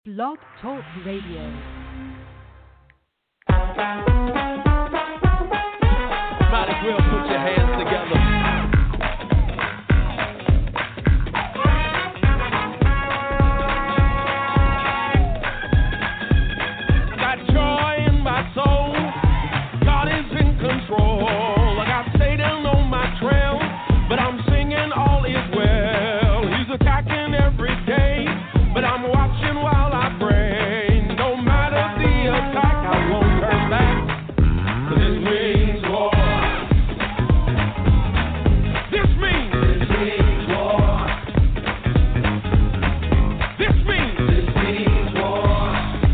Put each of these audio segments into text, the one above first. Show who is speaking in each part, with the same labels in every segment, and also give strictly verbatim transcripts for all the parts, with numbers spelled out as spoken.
Speaker 1: Blog Talk Radio.
Speaker 2: Might as well put your hands together. Got joy in my soul. God is in control. I got Satan on my trail, but I'm singing all is well. He's attacking every day, but I'm watching while I pray. No matter the attack, I won't turn back. 'Cause this means war. This means. This means war. This means. This means war.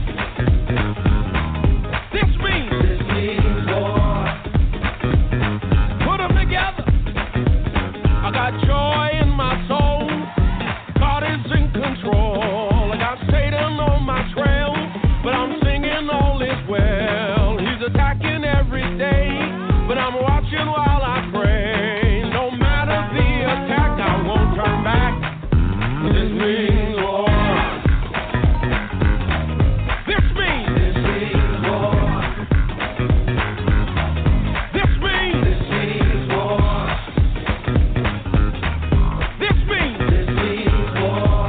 Speaker 2: This means. This means war. Put them together. I got joy in my soul. God is in control. I got Satan on my trail, but I'm singing all is well. He's attacking every day, but I'm watching while I pray. No matter the attack, I won't turn back. 'Cause this means war. This means. This means war. This means. This means war. This means. This means war.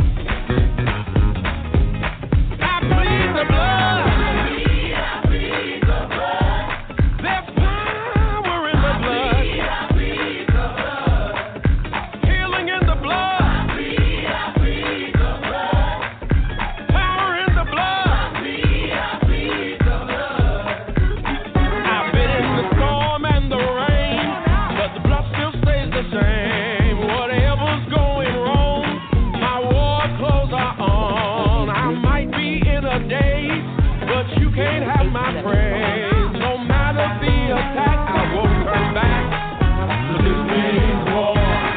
Speaker 2: I plead the blood. I plead the blood. There's power in the blood. I plead the blood. Healing in the blood. I plead, I plead the blood. Power in the blood. I plead, I plead the blood. I've been in the storm and the rain, but the blood still stays the same. Whatever's going wrong, my war clothes are on. I might be in a daze, but you can't have my praise. No matter the attack, I won't turn back. 'Cause this means war.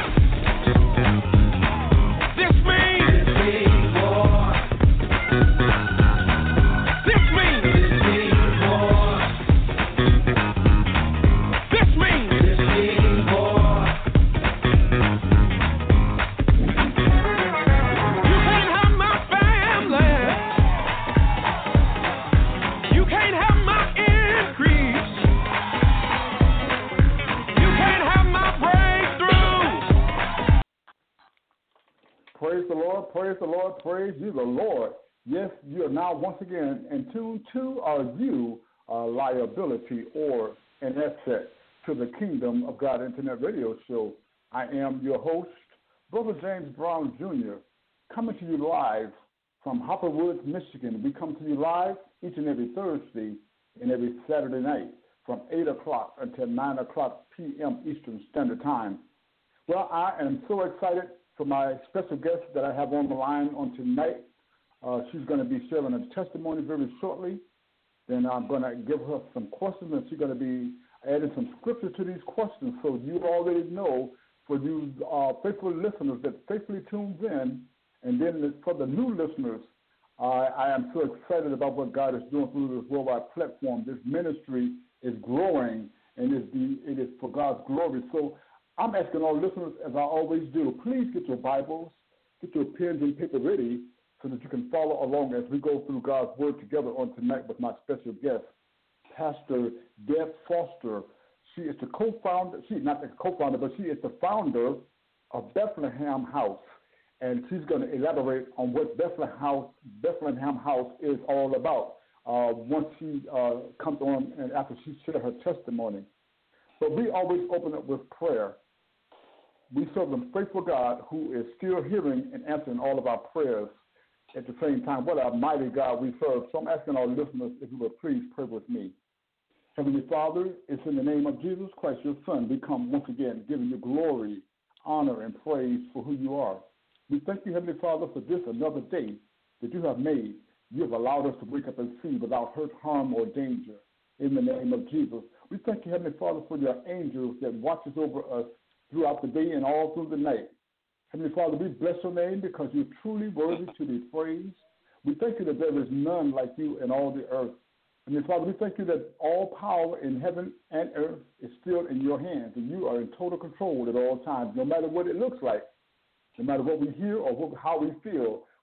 Speaker 2: This means. This means war. This means. This means war. This means. This means war. You can't have my family. You can't have my increase. You can't have my breakthrough.
Speaker 3: Praise the Lord, praise the Lord, praise you, the Lord. Yes, you are now once again in tune to our view, uh, liability, or an asset to the Kingdom of God Internet Radio Show. I am your host, Brother James Brown Junior, coming to you live from Hopper Woods, Michigan. We come to you live each and every Thursday and every Saturday night from eight o'clock until nine o'clock p.m. Eastern Standard Time. Well, I am so excited for my special guest that I have on the line on tonight. Uh, she's going to be sharing a testimony very shortly. Then I'm going to give her some questions, and she's going to be adding some scripture to these questions. So you already know, for you uh, faithful listeners that faithfully tunes in, and then for the new listeners, uh, I am so excited about what God is doing through this worldwide platform. This ministry is growing, and it's the, it is for God's glory. So I'm asking all listeners, as I always do, please get your Bibles, get your pens and paper ready so that you can follow along as we go through God's Word together on tonight with my special guest, Pastor Deb Foster. She is the co-founder, she's not the co-founder, but she is the founder of Bethlehem House. And she's going to elaborate on what Bethlehem House, Bethlehem House is all about uh, once she uh, comes on and after she shares her testimony. But we always open up with prayer. We serve a faithful God who is still hearing and answering all of our prayers at the same time. What a mighty God we serve. So I'm asking our listeners if you would please pray with me. Heavenly Father, it's in the name of Jesus Christ, your Son, we come once again giving you glory, honor, and praise for who you are. We thank you, Heavenly Father, for this another day that you have made. You have allowed us to wake up and see without hurt, harm, or danger. In the name of Jesus. We thank you, Heavenly Father, for your angels that watches over us throughout the day and all through the night. Heavenly Father, we bless your name because you're truly worthy to be praised. We thank you that there is none like you in all the earth. Heavenly Father, we thank you that all power in heaven and earth is still in your hands, and you are in total control at all times, no matter what it looks like. No matter what we hear or what, how we feel,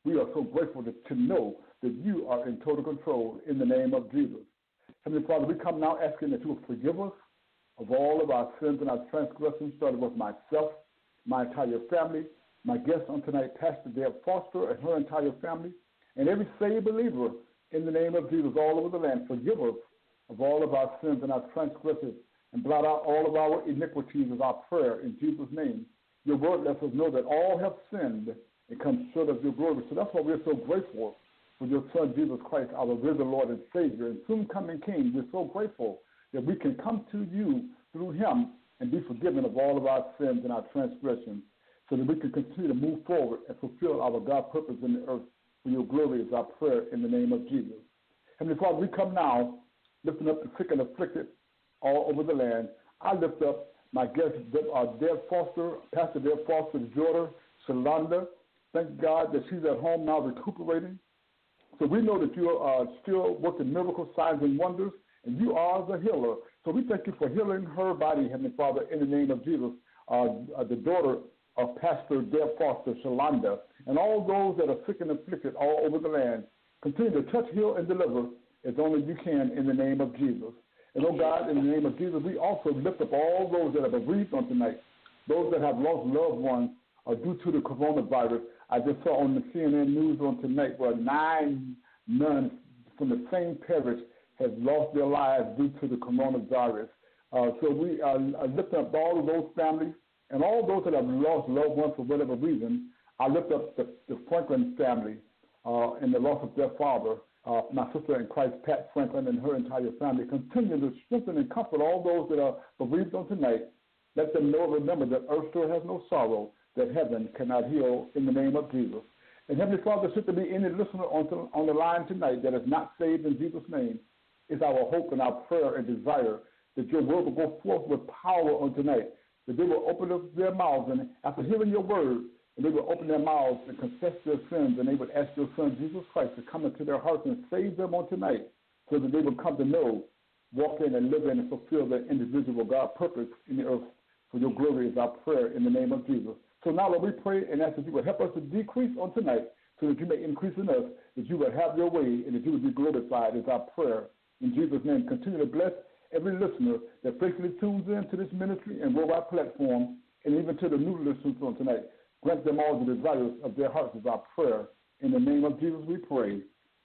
Speaker 3: We are so grateful to, to know that you are in total control in the name of Jesus. Heavenly Father, we come now asking that you will forgive us of all of our sins and our transgressions, starting with myself, my entire family, my guest on tonight, Pastor Deb Foster and her entire family, and every saved believer in the name of Jesus all over the land. Forgive us of all of our sins and our transgressions and blot out all of our iniquities is our prayer in Jesus' name. Your word lets us know that all have sinned and come short of your glory. So that's why we're so grateful for your Son, Jesus Christ, our risen Lord and Savior, and soon coming King. We're so grateful that we can come to you through him and be forgiven of all of our sins and our transgressions so that we can continue to move forward and fulfill our God purpose in the earth for your glory is our prayer in the name of Jesus. Heavenly Father, we come now lifting up the sick and afflicted all over the land. I lift up my guest, uh, Deb Foster, Pastor Deb Foster's daughter, Shalonda. Thank God that she's at home now recuperating. So we know that you are uh, still working miracle signs and wonders, and you are the healer. So we thank you for healing her body, Heavenly Father, in the name of Jesus, uh, uh, the daughter of Pastor Deb Foster, Shalonda, and all those that are sick and afflicted all over the land. Continue to touch, heal, and deliver as only you can in the name of Jesus. And, oh God, in the name of Jesus, we also lift up all those that are bereaved on tonight, those that have lost loved ones uh, due to the coronavirus. I just saw on the C N N News on tonight where nine nuns from the same parish have lost their lives due to the coronavirus. Uh, so we are uh, lifting up all of those families and all those that have lost loved ones for whatever reason. I lift up the, the Franklin family uh, and the loss of their father. Uh, my sister in Christ, Pat Franklin, and her entire family. Continue to strengthen and comfort all those that are bereaved on tonight. Let them know, remember that earth still has no sorrow, that heaven cannot heal in the name of Jesus. And Heavenly Father, should there be any listener on, to, on the line tonight that is not saved in Jesus' name, it's our hope and our prayer and desire that your word will go forth with power on tonight, that they will open up their mouths, and after hearing your word, and they will open their mouths and confess their sins, and they would ask your Son, Jesus Christ, to come into their hearts and save them on tonight so that they will come to know, walk in, and live in and fulfill their individual God purpose in the earth. For your glory is our prayer in the name of Jesus. So now, Lord, we pray and ask that you would help us to decrease on tonight so that you may increase in us, that you would have your way, and that you would be glorified is our prayer. In Jesus' name, continue to bless every listener that faithfully tunes in to this ministry and worldwide platform, and even to the new listeners on tonight. Grant them all the desires of their hearts is our prayer. In the name of Jesus we pray.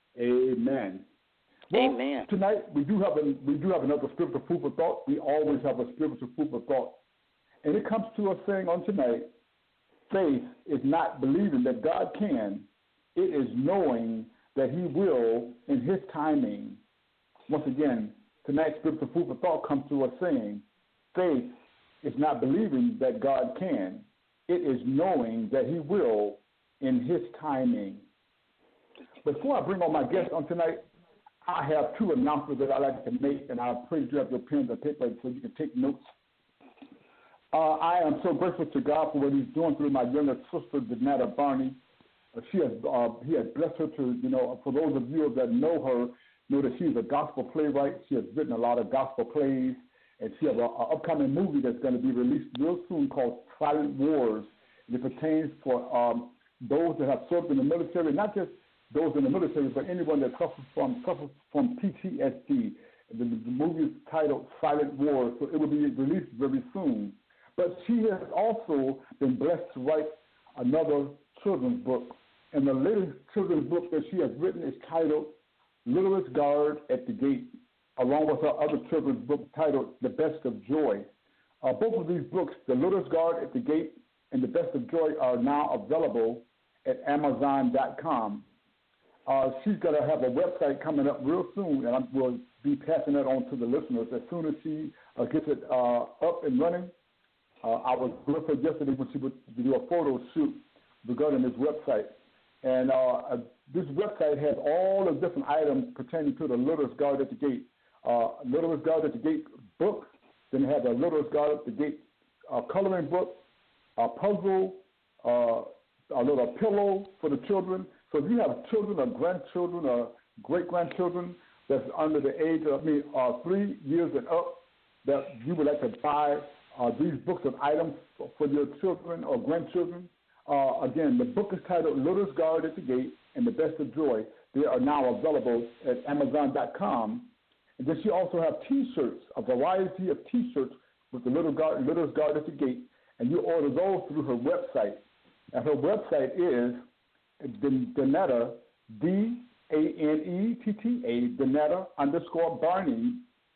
Speaker 3: Amen. Well,
Speaker 4: Amen.
Speaker 3: Tonight we do have a, we do have another spiritual food for thought. We always have a spiritual food for thought. And it comes to us saying on tonight, faith is not believing that God can. It is knowing that he will in his timing. Once again, tonight's spiritual food for thought comes to us saying, faith is not believing that God can. It is knowing that he will in his timing. Before I bring on my guest on tonight, I have two announcements that I'd like to make, and I'll pray you have your pens and paper so you can take notes. Uh, I am so grateful to God for what he's doing through my younger sister, Danetta Barney. Uh, she has, uh, he has blessed her to, you know, for those of you that know her, know that she's a gospel playwright. She has written a lot of gospel plays. And she has an upcoming movie that's going to be released real soon called Silent Wars. And it pertains for um, those that have served in the military, not just those in the military, but anyone that suffers from suffers from P T S D. The, the movie is titled Silent Wars, so it will be released very soon. But she has also been blessed to write another children's book. And the latest children's book that she has written is titled Littlest Guard at the Gate, along with her other children's book titled The Best of Joy. Uh, both of these books, The Littlest Guard at the Gate and The Best of Joy, are now available at amazon dot com. Uh, she's going to have a website coming up real soon, and I will be passing that on to the listeners as soon as she uh, gets it uh, up and running. Uh, I was with her yesterday when she would do a photo shoot regarding this website. And uh, this website has all the different items pertaining to the Littlest Guard at the Gate. Uh, Littlest Guard at the Gate book, then they have a Littlest Guard at the Gate uh, coloring book, a puzzle, uh, a little pillow for the children. So if you have children or grandchildren or great-grandchildren that's under the age of, I mean, uh, three years and up, that you would like to buy uh, these books of items for, for your children or grandchildren, Uh, again, the book is titled Little Guard at the Gate and the Best of Joy. They are now available at Amazon dot com. And then she also has T-shirts, a variety of T-shirts with the Little Guard, Little Guard at the Gate, and you order those through her website. And her website is Danetta, D A N E T T A, Danetta underscore Barney,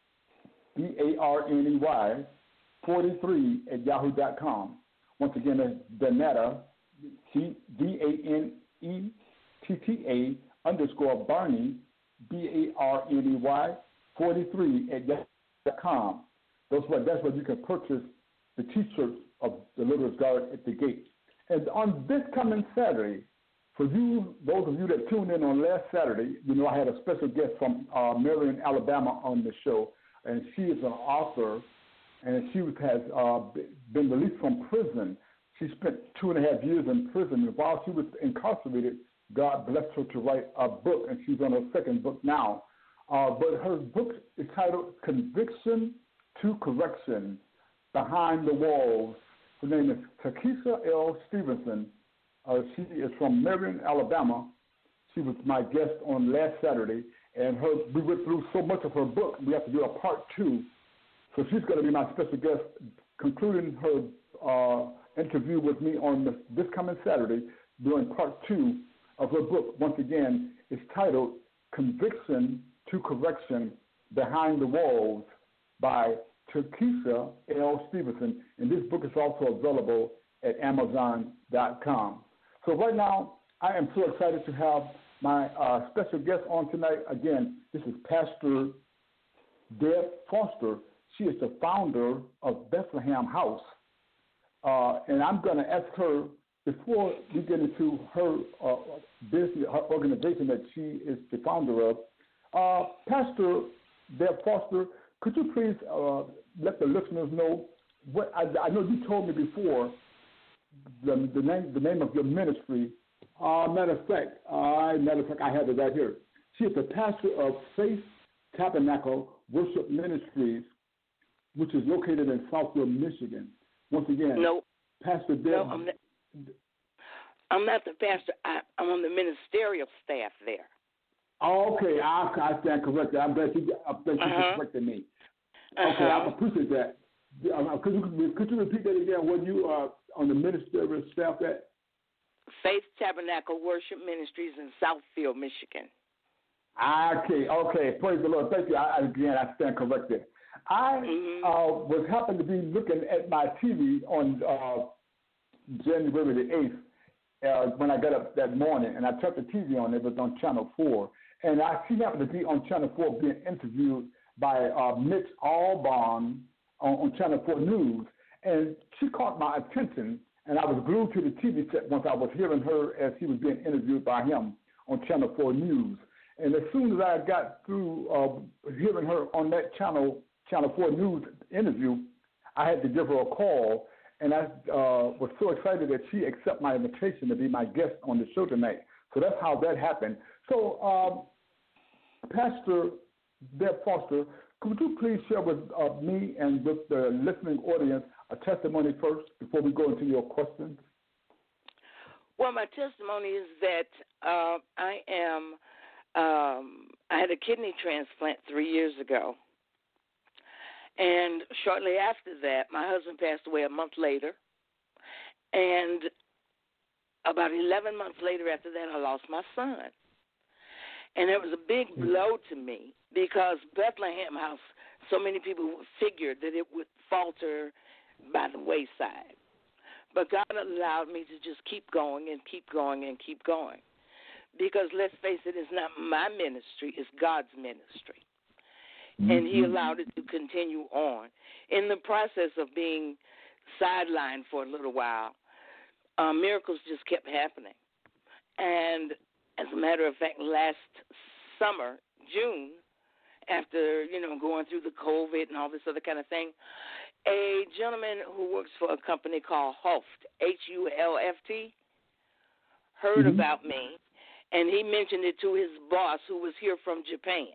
Speaker 3: B A R N E Y, forty-three at yahoo dot com. Once again, that's Danetta, D A N E T T A underscore Barney, B A R N E Y, forty-three at yahoo dot com. That's where, that's where you can purchase the T-shirts of the Little Guard at the Gate. And on this coming Saturday, for you, those of you that tuned in on last Saturday, you know I had a special guest from uh, Marion, Alabama on the show, and she is an author, and she has uh, been released from prison. She spent two and a half years in prison, and while she was incarcerated, God blessed her to write a book, and she's on her second book now. Uh, but her book is titled Conviction to Correction, Behind the Walls. Her name is Takesha L. Stevenson. Uh, she is from Marion, Alabama. She was my guest on last Saturday, and her, we went through so much of her book, we have to do a part two. So she's going to be my special guest, concluding her uh, interview with me on this, this coming Saturday, doing part two of her book. Once again, it's titled Conviction to Correction, Behind the Walls by Takesha L. Stevenson. And this book is also available at Amazon dot com. So right now, I am so excited to have my uh, special guest on tonight. Again, this is Pastor Deb Foster. She is the founder of Bethlehem House. Uh, and I'm going to ask her, before we get into her uh, business, her organization that she is the founder of, uh, Pastor Deb Foster, could you please uh, let the listeners know what I, I know you told me before the, the name the name of your ministry. Uh, matter of fact, uh, matter of fact, I have it right here. She is the pastor of Faith Tabernacle Worship Ministries, which is located in Southfield, Michigan. Once again,
Speaker 4: no,
Speaker 3: Pastor Deb.
Speaker 4: No, I'm not, I'm not the pastor. I, I'm on the ministerial staff there.
Speaker 3: Oh, okay, I, I stand corrected. I'm glad you, I'm glad you uh-huh. corrected me. Okay, uh-huh. I appreciate that. Uh, could, you, could you repeat that again? When you are on the ministerial staff at?
Speaker 4: Faith Tabernacle Worship Ministries in Southfield, Michigan.
Speaker 3: Okay, okay. Praise the Lord. Thank you. I, again, I stand corrected. I mm-hmm. uh, was happened to be looking at my T V on uh, January the eighth uh, when I got up that morning, and I turned the T V on. It was on Channel four. And I she happened to be on Channel four being interviewed by uh, Mitch Albom on, on Channel four News. And she caught my attention, and I was glued to the T V set once I was hearing her as she was being interviewed by him on Channel four News. And as soon as I got through uh, hearing her on that channel, Channel four News interview, I had to give her a call, and I uh, was so excited that she accepted my invitation to be my guest on the show tonight. So that's how that happened. So, um, Pastor Deb Foster, could you please share with uh, me and with the listening audience a testimony first before we go into your questions?
Speaker 4: Well, my testimony is that uh, I am, um, I had a kidney transplant three years ago. And shortly after that, my husband passed away a month later. And about eleven months later after that, I lost my son. And it was a big blow to me because Bethlehem House, so many people figured that it would falter by the wayside. But God allowed me to just keep going and keep going and keep going. Because let's face it, it's not my ministry, it's God's ministry. And he allowed it to continue on. In the process of being sidelined for a little while, uh, miracles just kept happening. And as a matter of fact, last summer, June, after, you know, going through the COVID and all this other kind of thing, a gentleman who works for a company called Hulft, H U L F T, heard mm-hmm. about me, and he mentioned it to his boss who was here from Japan.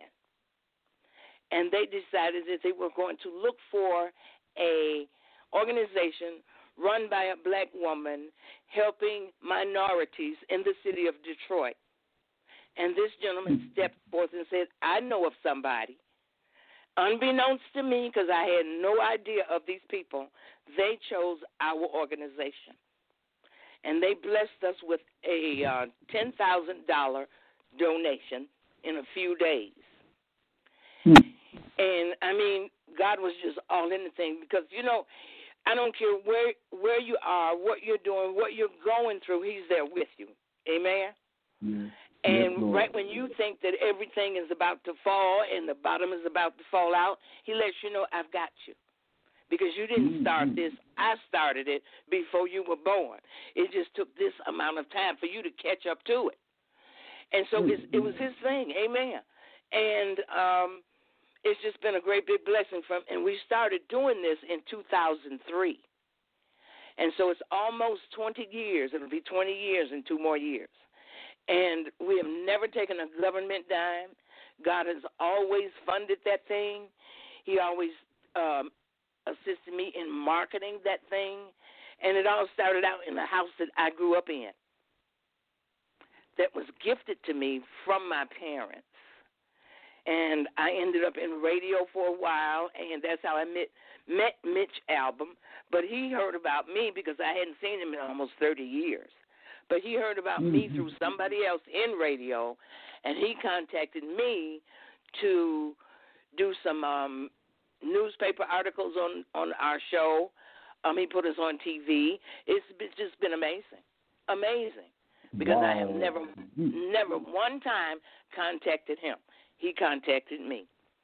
Speaker 4: And they decided that they were going to look for a organization run by a black woman helping minorities in the city of Detroit. And this gentleman stepped forth and said, I know of somebody. Unbeknownst to me, because I had no idea of these people, they chose our organization. And they blessed us with a uh, ten thousand dollars donation in a few days. Hmm. And, I mean, God was just all in the thing because, you know, I don't care where where you are, what you're doing, what you're going through, he's there with you. Amen?
Speaker 3: Yes.
Speaker 4: And
Speaker 3: yes,
Speaker 4: right when you think that everything is about to fall and the bottom is about to fall out, he lets you know, I've got you. Because you didn't start this. I started it before you were born. It just took this amount of time for you to catch up to it. And so it's, it was his thing. Amen. And um, it's just been a great big blessing from, and we started doing this in two thousand three. And so it's almost twenty years. It'll be twenty years in two more years. And we have never taken a government dime. God has always funded that thing. He always um, assisted me in marketing that thing. And it all started out in the house that I grew up in that was gifted to me from my parents. And I ended up in radio for a while, and that's how I met, met Mitch Albom. But he heard about me because I hadn't seen him in almost thirty years. But he heard about mm-hmm. me through somebody else in radio, and he contacted me to do some um, newspaper articles on, on our show. Um, he put us on T V. It's been, just been amazing, amazing, because wow. I have never, never one time contacted him. He contacted me.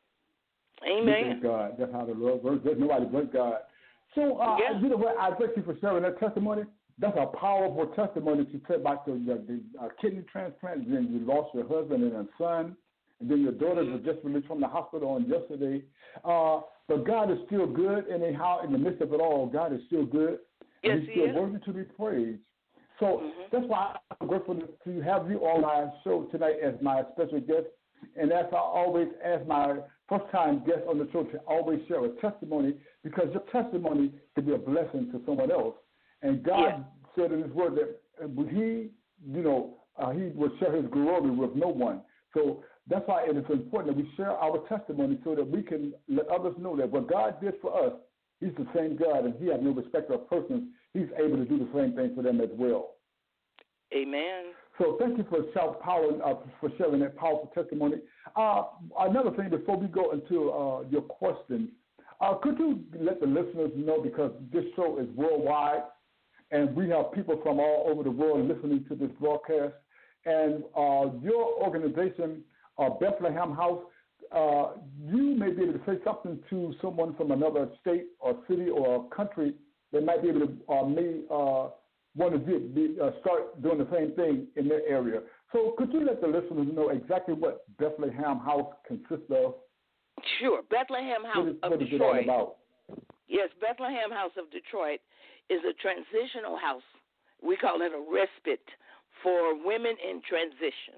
Speaker 4: Amen.
Speaker 3: God, that's how the Lord works. There's nobody but God. So, uh, yeah. you know what? I thank you for sharing that testimony. That's a powerful testimony to tell about the, the, the uh, kidney transplant. Then you lost your husband and a son, and then your daughters mm-hmm. were just released from the hospital on yesterday. Uh, but God is still good, anyhow, in the midst of it all. God is still good.
Speaker 4: Yes,
Speaker 3: and he's still
Speaker 4: he is.
Speaker 3: worthy to be praised. So
Speaker 4: mm-hmm.
Speaker 3: that's why I'm grateful to have you on my show tonight as my special guest. And as I always ask my first-time guest on the show to always share a testimony, because your testimony can be a blessing to someone else. And God yeah. said in his word that he, you know, uh, he will share his glory with no one. So that's why it is important that we share our testimony so that we can let others know that what God did for us, he's the same God, and he has no respect of persons. He's able to do the same thing for them as well.
Speaker 4: Amen.
Speaker 3: So thank you for, power, uh, for sharing that powerful testimony. Uh, another thing before we go into uh, your questions, uh, could you let the listeners know, because this show is worldwide, and we have people from all over the world listening to this broadcast, and uh, your organization, uh, Bethlehem House, uh, you may be able to say something to someone from another state or city or country that might be able to uh, may, uh, want to get, be, uh, start doing the same thing in their area. So could you let the listeners know exactly what Bethlehem House consists of?
Speaker 4: Sure. Bethlehem House
Speaker 3: what is,
Speaker 4: of
Speaker 3: what is
Speaker 4: Detroit.
Speaker 3: It all about?
Speaker 4: Yes, Bethlehem House of Detroit is a transitional house. We call it a respite for women in transition.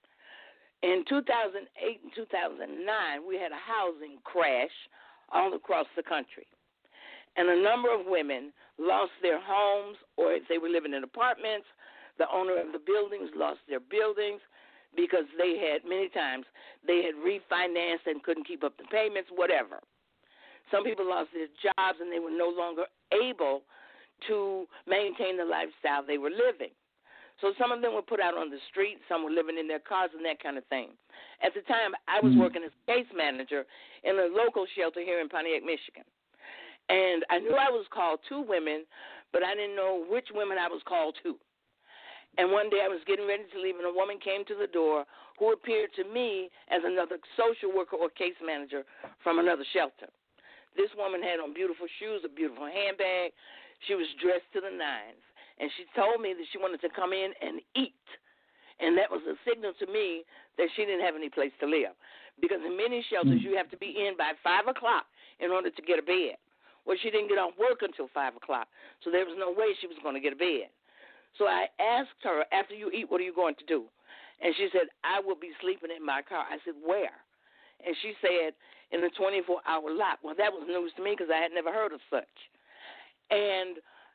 Speaker 4: In two thousand eight and two thousand nine, we had a housing crash all across the country. And a number of women lost their homes, or if they were living in apartments, the owner of the buildings lost their buildings because they had, many times, they had refinanced and couldn't keep up the payments, whatever. Some people lost their jobs and they were no longer able to maintain the lifestyle they were living. So some of them were put out on the street, some were living in their cars and that kind of thing. At the time, I was working as case manager in a local shelter here in Pontiac, Michigan. And I knew I was called to women, but I didn't know which women I was called to. And one day I was getting ready to leave, and a woman came to the door who appeared to me as another social worker or case manager from another shelter. This woman had on beautiful shoes, a beautiful handbag. She was dressed to the nines. And she told me that she wanted to come in and eat. And that was a signal to me that she didn't have any place to live. Because in many shelters, you have to be in by five o'clock in order to get a bed. Well, she didn't get off work until five o'clock, so there was no way she was going to get a bed. So I asked her, after you eat, what are you going to do? And she said, I will be sleeping in my car. I said, where? And she said, in the twenty-four hour lot. Well, that was news to me because I had never heard of such. And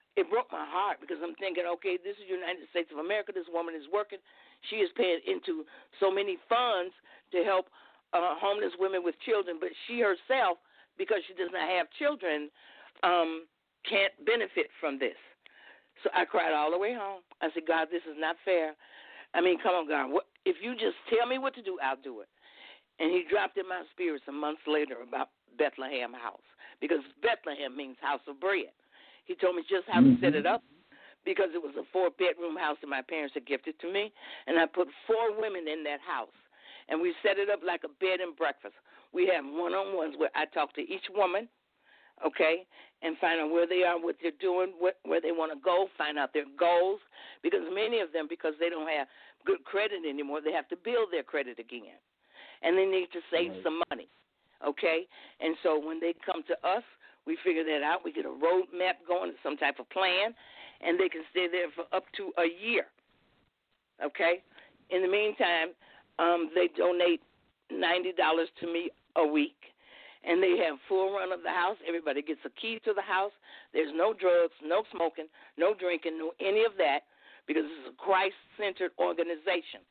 Speaker 4: it broke my heart because I'm thinking, okay, this is the United States of America. This woman is working. She is paying into so many funds to help uh, homeless women with children, but she herself, because she does not have children, um, can't benefit from this. So I cried all the way home. I said, God, this is not fair. I mean, come on, God. What, if you just tell me what to do, I'll do it. And he dropped in my spirit some months later about Bethlehem House, because Bethlehem means house of bread. He told me just how mm-hmm. to set it up, because it was a four-bedroom house that my parents had gifted to me, and I put four women in that house, and we set it up like a bed and breakfast. We have one-on-ones where I talk to each woman, okay, and find out where they are, what they're doing, what, where they want to go, find out their goals, because many of them, because they don't have good credit anymore, they have to build their credit again, and they need to save right. some money, okay? And so when they come to us, we figure that out. We get a road map going, some type of plan, and they can stay there for up to a year, okay? In the meantime, um, they donate ninety dollars to me a week, and they have full run of the house. Everybody gets a key to the house. There's no drugs, no smoking, no drinking, no any of that, because it's a Christ-centered organization.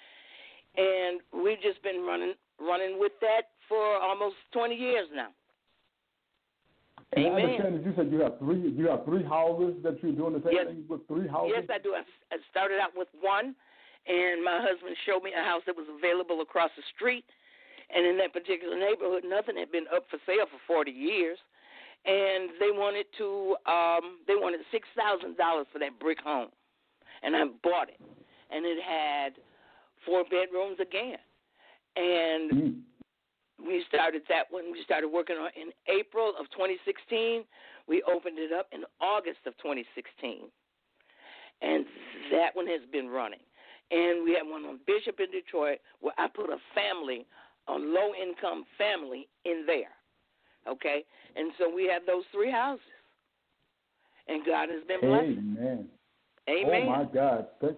Speaker 4: And we've just been running running with that for almost twenty years now.
Speaker 3: And
Speaker 4: Amen.
Speaker 3: I understand that you said you have three you have three houses that you're doing the same
Speaker 4: yes.
Speaker 3: thing with three houses?
Speaker 4: Yes, I do. I, I started out with one, and my husband showed me a house that was available across the street. And in that particular neighborhood, nothing had been up for sale for forty years. And they wanted to um, they wanted six thousand dollars for that brick home. And I bought it. And it had four bedrooms again. And mm. we started that one. We started working on it in April of twenty sixteen. We opened it up in August of twenty sixteen. And that one has been running. And we have one on Bishop in Detroit where I put a family, a low-income family in there, okay? And so we have those three houses. And God has been blessing.
Speaker 3: Amen.
Speaker 4: Amen.
Speaker 3: Oh, my God. Thank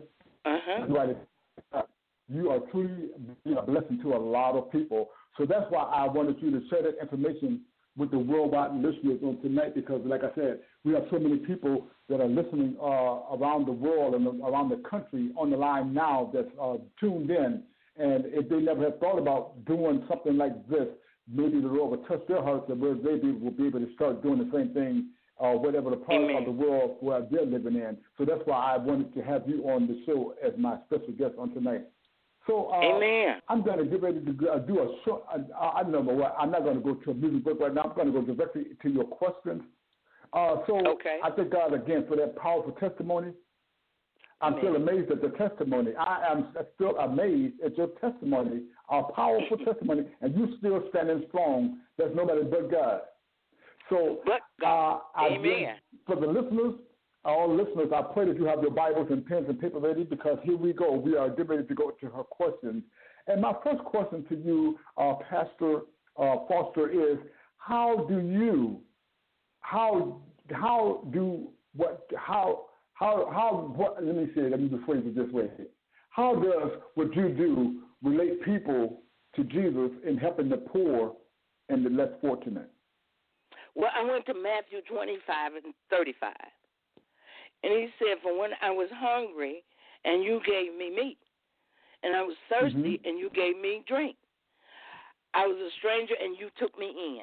Speaker 4: uh-huh.
Speaker 3: You are truly being a blessing to a lot of people. So that's why I wanted you to share that information with the worldwide listeners on tonight, because, like I said, we have so many people that are listening uh, around the world and around the country on the line now that's uh, tuned in. And if they never have thought about doing something like this, maybe the Lord will touch their hearts and they will be able to start doing the same thing, uh, whatever the part Amen. Of the world where they're living in. So that's why I wanted to have you on the show as my special guest on tonight. So uh,
Speaker 4: Amen.
Speaker 3: I'm going to get ready to do a short, I, I don't know what, I'm not going to go to a music break right now. I'm going to go directly to your questions. Uh, so
Speaker 4: okay.
Speaker 3: I thank God again for that powerful testimony. I'm
Speaker 4: Amen.
Speaker 3: still amazed at the testimony. I am still amazed at your testimony, a powerful testimony, and you still standing strong. There's nobody but God. So,
Speaker 4: but God.
Speaker 3: Uh, I
Speaker 4: Amen.
Speaker 3: For the listeners, all listeners, I pray that you have your Bibles and pens and paper ready, because here we go. We are getting ready to go to her questions. And my first question to you, uh, Pastor uh, Foster, is how do you, how how do what how How, how, what, let me say, let me rephrase it this way. How does what you do relate people to Jesus in helping the poor and the less fortunate?
Speaker 4: Well, I went to Matthew twenty-five and thirty-five. And he said, for when I was hungry and you gave me meat, and I was thirsty mm-hmm. and you gave me drink. I was a stranger and you took me in.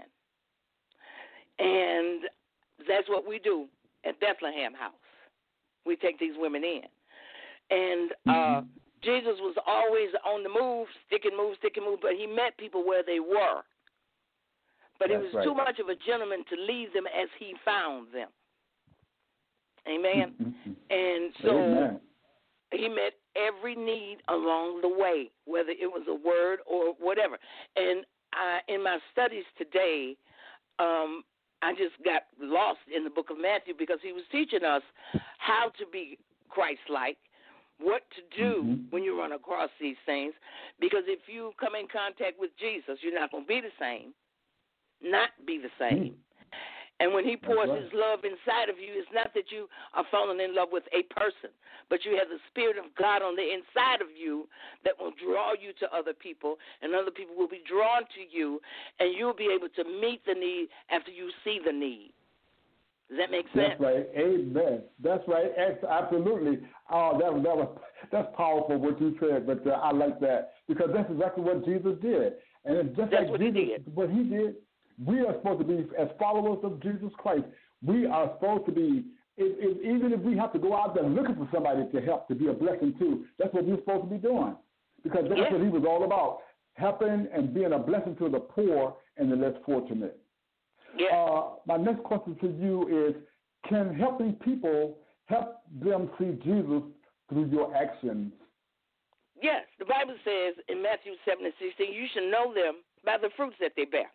Speaker 4: And that's what we do at Bethlehem House. We take these women in. And uh, mm-hmm. Jesus was always on the move, stick and move, stick and move, but he met people where they were. But
Speaker 3: That's
Speaker 4: he was
Speaker 3: right.
Speaker 4: too much of a gentleman to leave them as he found them. Amen?
Speaker 3: Mm-hmm.
Speaker 4: And so
Speaker 3: Amen.
Speaker 4: he met every need along the way, whether it was a word or whatever. And I, in my studies today, um, I just got lost in the book of Matthew, because he was teaching us how to be Christ-like, what to do mm-hmm. when you run across these things. Because if you come in contact with Jesus, you're not going to be the same, not be the same. Mm-hmm. And when he pours right. his love inside of you, it's not that you are falling in love with a person, but you have the Spirit of God on the inside of you that will draw you to other people, and other people will be drawn to you, and you'll be able to meet the need after you see the need. Does that make sense?
Speaker 3: That's right. Amen. That's right. Absolutely. Oh, that, that was that's powerful what you said, but uh, I like that because that's exactly what Jesus did. And it's just
Speaker 4: that's
Speaker 3: like
Speaker 4: what
Speaker 3: Jesus,
Speaker 4: he did.
Speaker 3: what he did, we are supposed to be, as followers of Jesus Christ, we are supposed to be, if, if, even if we have to go out there looking for somebody to help, to be a blessing to, that's what we're supposed to be doing because that's
Speaker 4: yes.
Speaker 3: what he was all about, helping and being a blessing to the poor and the less fortunate.
Speaker 4: Yes.
Speaker 3: Uh, my next question to you is, can helping people help them see Jesus through your actions?
Speaker 4: Yes. The Bible says in Matthew seven and sixteen, you should know them by the fruits that they bear.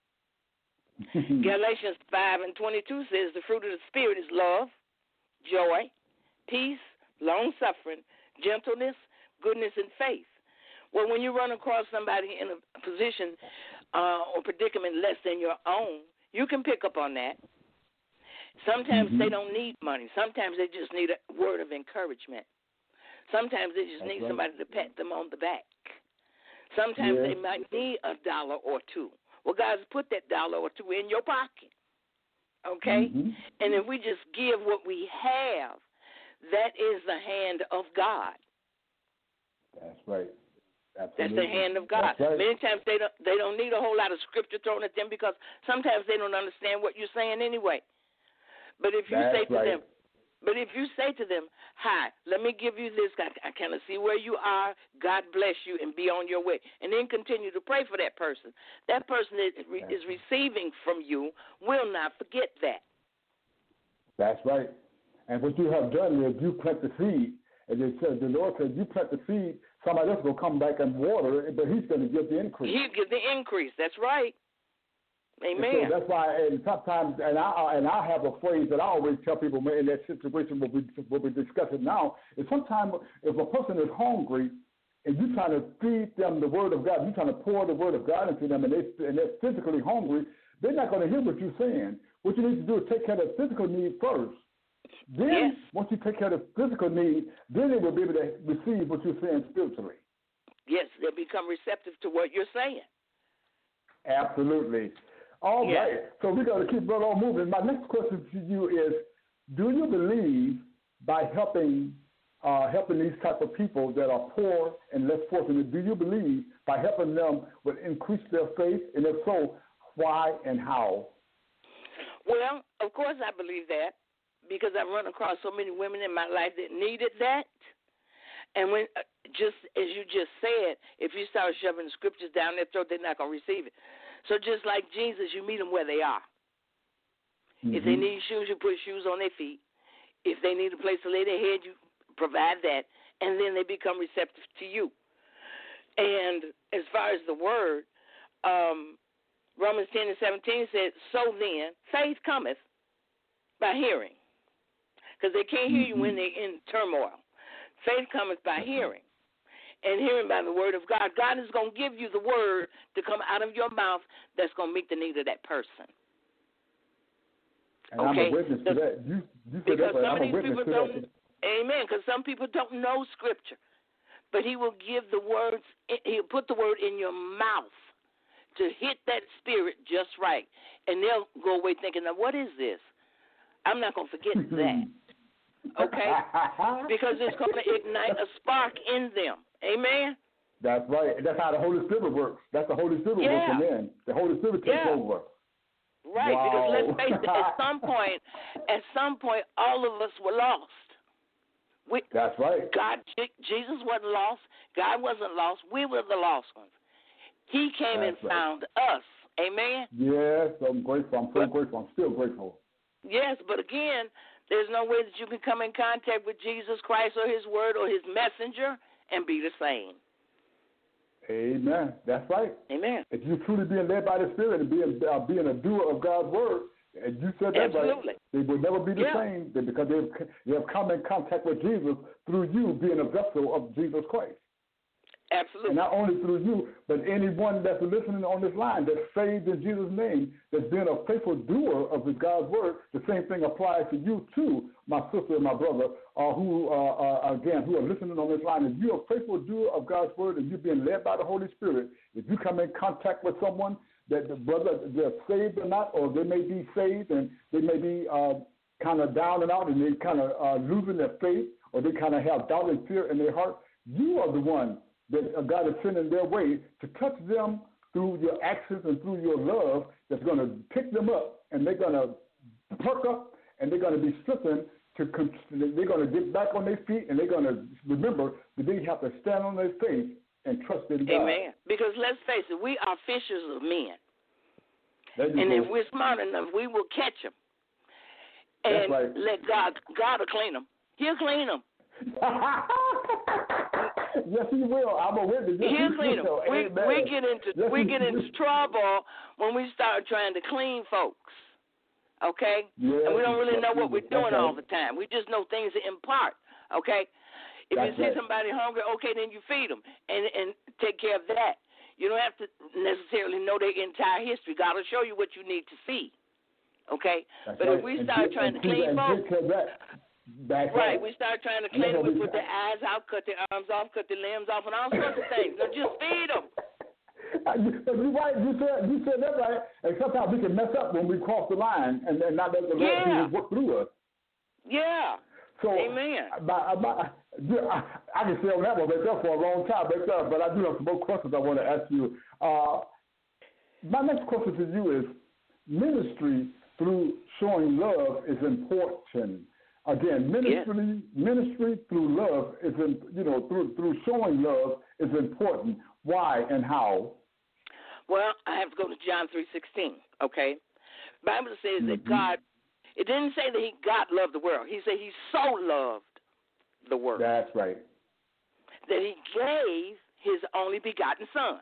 Speaker 4: Galatians five and twenty-two says the fruit of the Spirit is love, joy, peace, long-suffering, gentleness, goodness, and faith. Well, when you run across somebody in a position uh, or predicament less than your own, you can pick up on that. Sometimes mm-hmm. they don't need money. Sometimes they just need a word of encouragement. Sometimes they just
Speaker 3: That's
Speaker 4: need
Speaker 3: right.
Speaker 4: somebody to pat them on the back. Sometimes
Speaker 3: yeah.
Speaker 4: they might need a dollar or two. Well, God's put that dollar or two in your pocket, okay?
Speaker 3: Mm-hmm.
Speaker 4: And if we just give what we have, that is the hand of God.
Speaker 3: That's right. Absolutely.
Speaker 4: That's the hand of God.
Speaker 3: Right.
Speaker 4: Many times they don't they don't need a whole lot of scripture thrown at them because sometimes they don't understand what you're saying anyway. But if you
Speaker 3: That's
Speaker 4: say to
Speaker 3: right.
Speaker 4: them, but if you say to them, hi, let me give you this, I, I kind of see where you are, God bless you, and be on your way. And then continue to pray for that person. That person that is receiving from you will not forget that.
Speaker 3: That's right. And what you have done is you plant the seed. And they said, the Lord said, you plant the seed, somebody else will come back and water it, but he's going to give the increase.
Speaker 4: He'll give the increase. That's right. Amen.
Speaker 3: And so that's why, and sometimes, and I and I have a phrase that I always tell people in that situation what we what we're discussing now is sometimes if a person is hungry and you're trying to feed them the word of God, you're trying to pour the word of God into them, and they and they're physically hungry, they're not going to hear what you're saying. What you need to do is take care of the physical need first. Then,
Speaker 4: yes.
Speaker 3: once you take care of the physical need, then they will be able to receive what you're saying spiritually.
Speaker 4: Yes, they'll become receptive to what you're saying.
Speaker 3: Absolutely. All
Speaker 4: yes.
Speaker 3: right. So we got to keep right on moving. My next question to you is, do you believe by helping uh, helping these type of people that are poor and less fortunate, do you believe by helping them would increase their faith? And if so, why and how?
Speaker 4: Well, of course I believe that, because I've run across so many women in my life that needed that. And when, uh, just as you just said, if you start shoving scriptures down their throat, they're not going to receive it. So just like Jesus, you meet them where they are. Mm-hmm. If they need shoes, you put shoes on their feet. If they need a place to lay their head, you provide that. And then they become receptive to you. And as far as the word, um, Romans ten and seventeen said, so then, faith cometh by hearing. Because they can't hear you when they're in turmoil. Faith cometh by hearing. And hearing by the word of God. God is going to give you the word to come out of your mouth that's going to meet the need of that person.
Speaker 3: And
Speaker 4: okay?
Speaker 3: I'm a witness to that. You, you said
Speaker 4: because
Speaker 3: that,
Speaker 4: some
Speaker 3: I'm
Speaker 4: of these people don't,
Speaker 3: that.
Speaker 4: amen, because some people don't know scripture. But he will give the words, he'll put the word in your mouth to hit that spirit just right. And they'll go away thinking, now what is this? I'm not going to forget that. Okay? Because it's going to ignite a spark in them. Amen?
Speaker 3: That's right. That's how the Holy Spirit works. That's the Holy Spirit
Speaker 4: yeah.
Speaker 3: working in. The Holy Spirit takes
Speaker 4: yeah.
Speaker 3: over.
Speaker 4: Right,
Speaker 3: wow.
Speaker 4: because let's face it, at some point, at some point, all of us were lost. We,
Speaker 3: That's right.
Speaker 4: God, Jesus wasn't lost. God wasn't lost. We were the lost ones. He came
Speaker 3: That's
Speaker 4: and
Speaker 3: right.
Speaker 4: found us. Amen?
Speaker 3: Yes, I'm grateful. I'm so
Speaker 4: but,
Speaker 3: grateful. I'm still grateful.
Speaker 4: Yes, but again, there's no way that you can come in contact with Jesus Christ or his word or his messenger and be the same.
Speaker 3: Amen. That's right.
Speaker 4: Amen.
Speaker 3: If you're truly being led by the Spirit and being uh, being a doer of God's word, and you said that
Speaker 4: Absolutely.
Speaker 3: right, they will never be the
Speaker 4: yeah.
Speaker 3: same because they've, they have come in contact with Jesus through you being a vessel of Jesus Christ.
Speaker 4: Absolutely.
Speaker 3: And not only through you, but anyone that's listening on this line that's saved in Jesus' name, that's been a faithful doer of his God's word, the same thing applies to you too, my sister and my brother, uh, who, uh, uh, again, who are listening on this line. If you're a faithful doer of God's word and you're being led by the Holy Spirit, if you come in contact with someone, that the brother they're saved or not, or they may be saved and they may be uh, kind of down and out and they kind of uh, losing their faith, or they kind of have doubt and fear in their heart. You are the one that uh, God is sending their way to touch them through your actions and through your love that's going to pick them up, and they're going to perk up, and they're going to be strengthened. To they're going to get back on their feet, and they're going to remember that they have to stand on their faith and trust in God.
Speaker 4: Amen. Because let's face it, we are fishers of men. And
Speaker 3: go.
Speaker 4: if we're smart enough, we will catch them. And
Speaker 3: right.
Speaker 4: let God, God will clean them. He'll clean them.
Speaker 3: Yes, He will. I'm a witness. Yes,
Speaker 4: He'll clean them. We, we get into
Speaker 3: yes,
Speaker 4: we get into trouble when we start trying to clean folks. Okay?
Speaker 3: Yes,
Speaker 4: and we don't really know what we're doing
Speaker 3: right.
Speaker 4: all the time. We just know things in part. Okay? If
Speaker 3: That's
Speaker 4: you see
Speaker 3: right.
Speaker 4: somebody hungry, okay, then you feed them and, and take care of that. You don't have to necessarily know their entire history. God will show you what you need to see. Okay?
Speaker 3: That's
Speaker 4: but
Speaker 3: right.
Speaker 4: if we
Speaker 3: and
Speaker 4: start
Speaker 3: get,
Speaker 4: trying to clean folks,
Speaker 3: right,
Speaker 4: right, we start trying to clean them, we put their eyes out, cut their arms off, cut their limbs off, and all sorts of things. Now just feed them.
Speaker 3: You right. You said you said that right. And sometimes we can mess up when we cross the line and, and not let the Lord
Speaker 4: Yeah.
Speaker 3: work through us.
Speaker 4: Yeah.
Speaker 3: So,
Speaker 4: Amen.
Speaker 3: My, my, I, I can stay on that one right there for a long time, right there, but I do have some more questions I want to ask you. Uh, my next question to you is: ministry through showing love is important. Again, ministry, yeah. ministry through love is, in, you know, through through showing love is important. Why and how?
Speaker 4: Well, I have to go to John three sixteen. Okay, the Bible says
Speaker 3: mm-hmm.
Speaker 4: that God. It didn't say that He God loved the world. He said He so loved the world.
Speaker 3: That's right.
Speaker 4: That He gave His only begotten Son.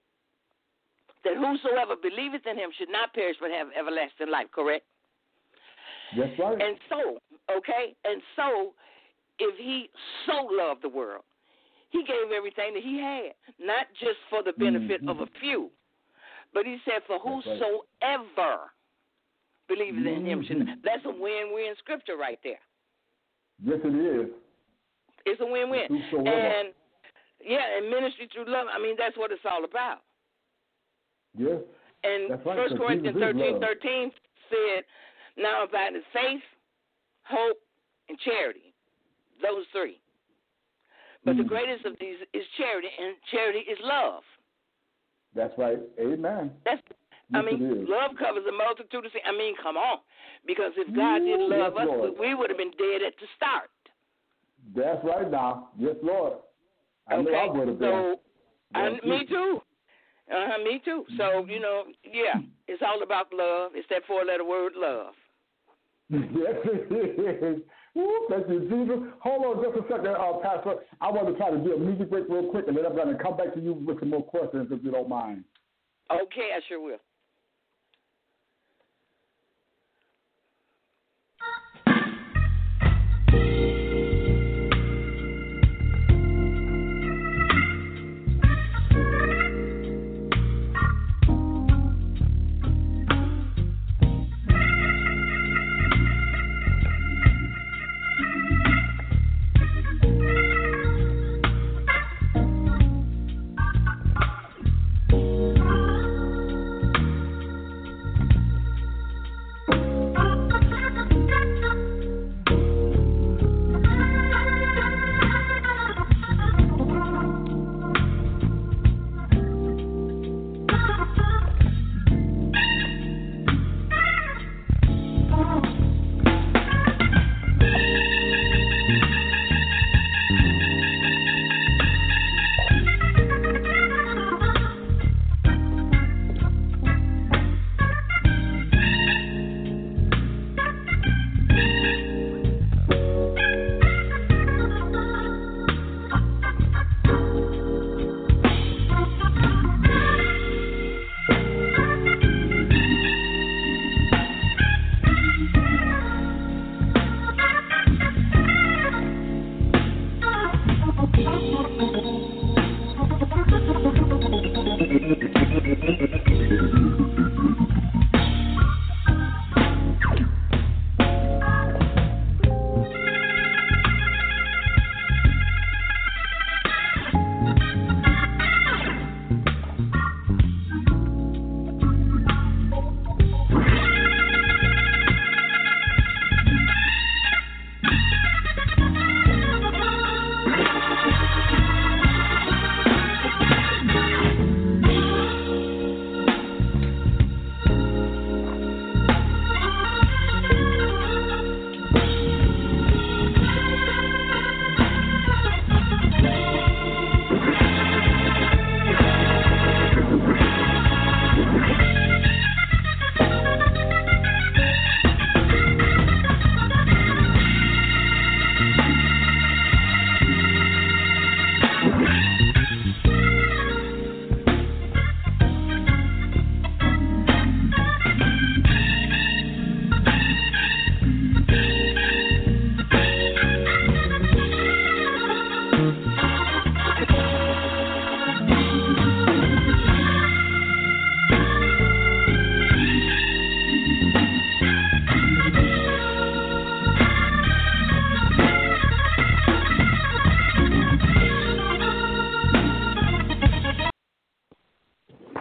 Speaker 4: That whosoever believeth in Him should not perish but have everlasting life. Correct?
Speaker 3: That's right.
Speaker 4: And so, okay, and so, if He so loved the world, He gave everything that He had, not just for the benefit mm-hmm. of a few, but He said for whosoever believeth in Him should. That's a win-win scripture right there.
Speaker 3: Yes, it is.
Speaker 4: It's a win-win.
Speaker 3: Whosoever.
Speaker 4: And yeah, and ministry through love. I mean, that's what it's all about.
Speaker 3: Yes.
Speaker 4: And
Speaker 3: right,
Speaker 4: First Corinthians thirteen thirteen said, "Now abide in faith, hope, and charity." Those three. But
Speaker 3: mm.
Speaker 4: the greatest of these is charity, and charity is love.
Speaker 3: That's right. Amen.
Speaker 4: That's.
Speaker 3: Yes,
Speaker 4: I mean, love covers a multitude of things. I mean, come on. Because if God
Speaker 3: Ooh,
Speaker 4: didn't love
Speaker 3: yes,
Speaker 4: us,
Speaker 3: Lord.
Speaker 4: we would have been dead at the start.
Speaker 3: That's right now. Yes, Lord. I
Speaker 4: okay.
Speaker 3: know I would have been.
Speaker 4: So, I,
Speaker 3: yes,
Speaker 4: me too. Uh-huh, me too. So, you know, yeah, it's all about love. It's that four-letter word, love.
Speaker 3: Yes, it is. Ooh, thank you, Jesus. Hold on just a second, uh, Pastor. I want to try to do a music break real quick, and then I'm going to come back to you with some more questions if you don't mind.
Speaker 4: Okay, I sure will.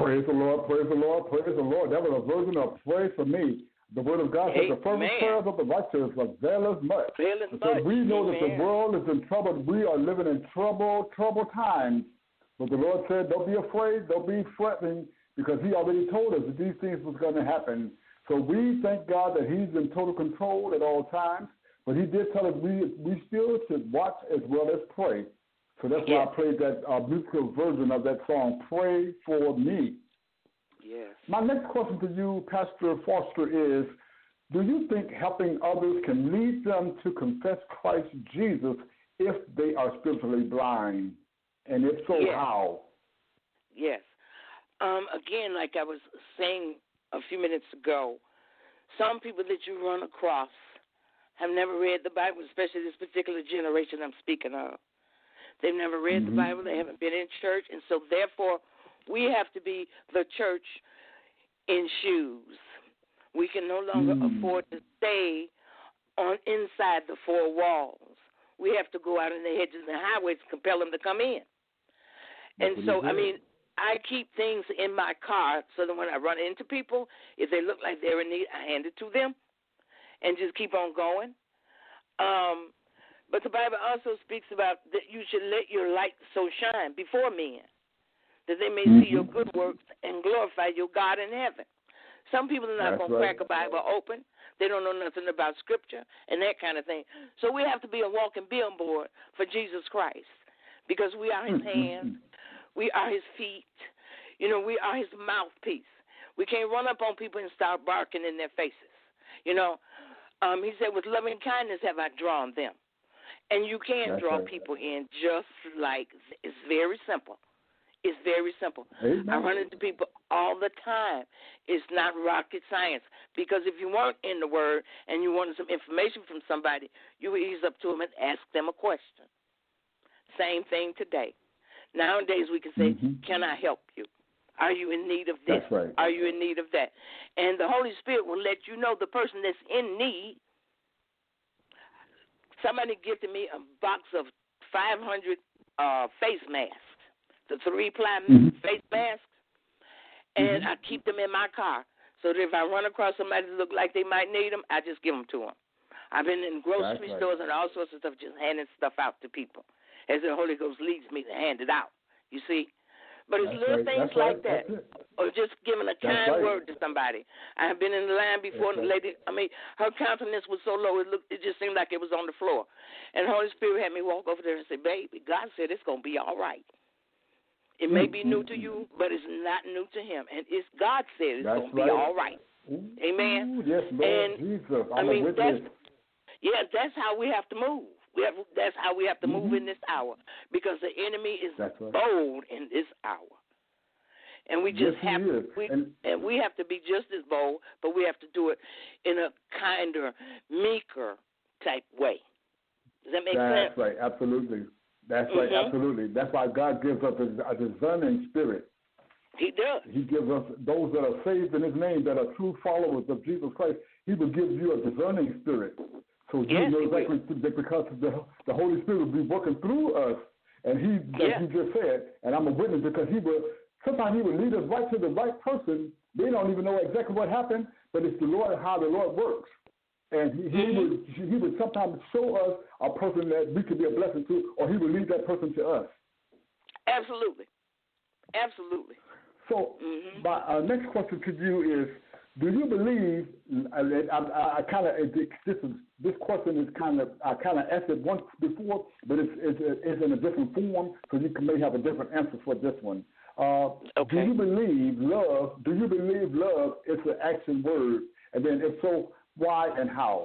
Speaker 3: Praise the Lord, praise the Lord, praise the Lord. That was a version of Pray for Me. The Word of God says the fervent prayers of the righteous avail us much.
Speaker 4: Avail us
Speaker 3: So
Speaker 4: much.
Speaker 3: we know
Speaker 4: Amen.
Speaker 3: that the world is in trouble. We are living in trouble, troubled times. But the Lord said, don't be afraid, don't be fretting, because he already told us that these things was going to happen. So we thank God that he's in total control at all times. But he did tell us we we still should watch as well as pray. So that's
Speaker 4: yes.
Speaker 3: why I played that uh, musical version of that song, Pray for Me.
Speaker 4: Yes.
Speaker 3: My next question to you, Pastor Foster, is do you think helping others can lead them to confess Christ Jesus if they are spiritually blind? And if so,
Speaker 4: yes.
Speaker 3: how?
Speaker 4: Yes. Um, again, like I was saying a few minutes ago, some people that you run across have never read the Bible, especially this particular generation I'm speaking of. They've never read
Speaker 3: mm-hmm.
Speaker 4: the Bible. They haven't been in church. And so, therefore, we have to be the church in shoes. We can no longer
Speaker 3: mm.
Speaker 4: afford to stay on inside the four walls. We have to go out in the hedges and highways to compel them to come in.
Speaker 3: That's
Speaker 4: and so, I mean, I keep things in my car so that when I run into people, if they look like they're in need, I hand it to them and just keep on going. Um, but the Bible also speaks about that you should let your light so shine before men, that they may
Speaker 3: mm-hmm.
Speaker 4: see your good works and glorify your God in heaven. Some people are not going
Speaker 3: right.
Speaker 4: to crack a Bible open. They don't know nothing about Scripture and that kind of thing. So we have to be a walking billboard for Jesus Christ because we are his hands. We are his feet. You know, we are his mouthpiece. We can't run up on people and start barking in their faces. You know, um, he said, with loving kindness have I drawn them. And you can
Speaker 3: That's
Speaker 4: draw
Speaker 3: right.
Speaker 4: people in just like, it's very simple. It's very simple.
Speaker 3: Amen.
Speaker 4: I run into people all the time. It's not rocket science. Because if you weren't in the Word and you wanted some information from somebody, you would ease up to them and ask them a question. Same thing today. Nowadays we can say,
Speaker 3: mm-hmm.
Speaker 4: can I help you? Are you in need of this?
Speaker 3: That's right.
Speaker 4: Are you in need of that? And the Holy Spirit will let you know the person that's in need. Somebody gifted me a box of five hundred uh, face masks, the three-ply
Speaker 3: mm-hmm.
Speaker 4: face masks, and
Speaker 3: mm-hmm.
Speaker 4: I keep them in my car so that if I run across somebody that look like they might need them, I just give them to them. I've been in grocery
Speaker 3: right.
Speaker 4: stores and all sorts of stuff, just handing stuff out to people as the Holy Ghost leads me to hand it out, you see. But it's
Speaker 3: That's
Speaker 4: little
Speaker 3: right.
Speaker 4: things
Speaker 3: That's
Speaker 4: like
Speaker 3: right.
Speaker 4: that, or just giving a kind
Speaker 3: right.
Speaker 4: word to somebody. I have been in the line before,
Speaker 3: That's
Speaker 4: and the lady, I mean, her countenance was so low, it looked, it just seemed like it was on the floor. And the Holy Spirit had me walk over there and say, baby, God said it's going to be all right. It may be new to you, but it's not new to him. And it's God said it's going to
Speaker 3: right.
Speaker 4: be all right.
Speaker 3: Ooh,
Speaker 4: Amen?
Speaker 3: Yes, Lord
Speaker 4: and,
Speaker 3: Jesus. I'm
Speaker 4: I mean,
Speaker 3: a
Speaker 4: that's,
Speaker 3: witness.
Speaker 4: yeah, that's how we have to move. We have, that's how we have to
Speaker 3: mm-hmm.
Speaker 4: move in this hour, because the enemy is
Speaker 3: right.
Speaker 4: bold in this hour. And we just
Speaker 3: yes,
Speaker 4: have to, we,
Speaker 3: and,
Speaker 4: and we have to be just as bold, but we have to do it in a kinder, meeker type way. Does that make
Speaker 3: that's
Speaker 4: sense?
Speaker 3: That's right, absolutely. That's
Speaker 4: mm-hmm.
Speaker 3: right, absolutely. That's why God gives us a, a discerning spirit.
Speaker 4: He does.
Speaker 3: He gives us those that are saved in his name, that are true followers of Jesus Christ. He will give you a discerning spirit. So
Speaker 4: yes,
Speaker 3: you know exactly that because the, the Holy Spirit will be working through us. And he,
Speaker 4: yeah.
Speaker 3: like he just said, and I'm a witness because he will, sometimes he will lead us right to the right person. They don't even know exactly what happened, but it's the Lord, how the Lord works. And he, he,
Speaker 4: mm-hmm.
Speaker 3: would, he would sometimes show us a person that we could be a blessing to, or he would lead that person to us.
Speaker 4: Absolutely. Absolutely.
Speaker 3: So
Speaker 4: mm-hmm.
Speaker 3: my uh, next question to you is, do you believe, I, I, I kind of, this, is, this question is kind of, I kind of asked it once before, but it's, it's, it's in a different form, so you can, may have a different answer for this one. Uh,
Speaker 4: okay.
Speaker 3: Do you believe love, do you believe love is an action word? And then if so, why and how?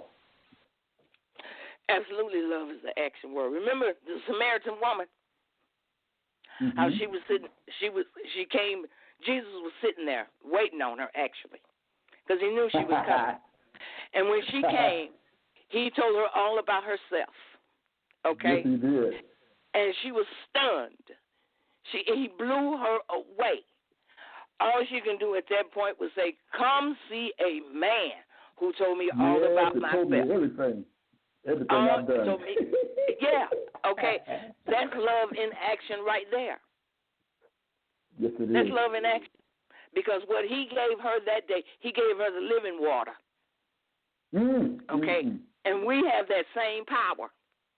Speaker 4: Absolutely, love is the action word. Remember the Samaritan woman?
Speaker 3: Mm-hmm.
Speaker 4: How she was sitting, she was, she came, Jesus was sitting there waiting on her actually, because he knew she was coming. And when she came, he told her all about herself. Okay?
Speaker 3: Yes, he did.
Speaker 4: And she was stunned. She, he blew her away. All she can do at that point was say, "Come see a man who told me all
Speaker 3: yes,
Speaker 4: about
Speaker 3: it
Speaker 4: myself."
Speaker 3: Told me everything. Everything
Speaker 4: uh,
Speaker 3: I've done.
Speaker 4: Told me, yeah, okay. That's love in action right there.
Speaker 3: Yes, it
Speaker 4: That's
Speaker 3: is.
Speaker 4: love in action. Because what he gave her that day, he gave her the living water.
Speaker 3: Mm,
Speaker 4: okay?
Speaker 3: Mm-hmm.
Speaker 4: And we have that same power.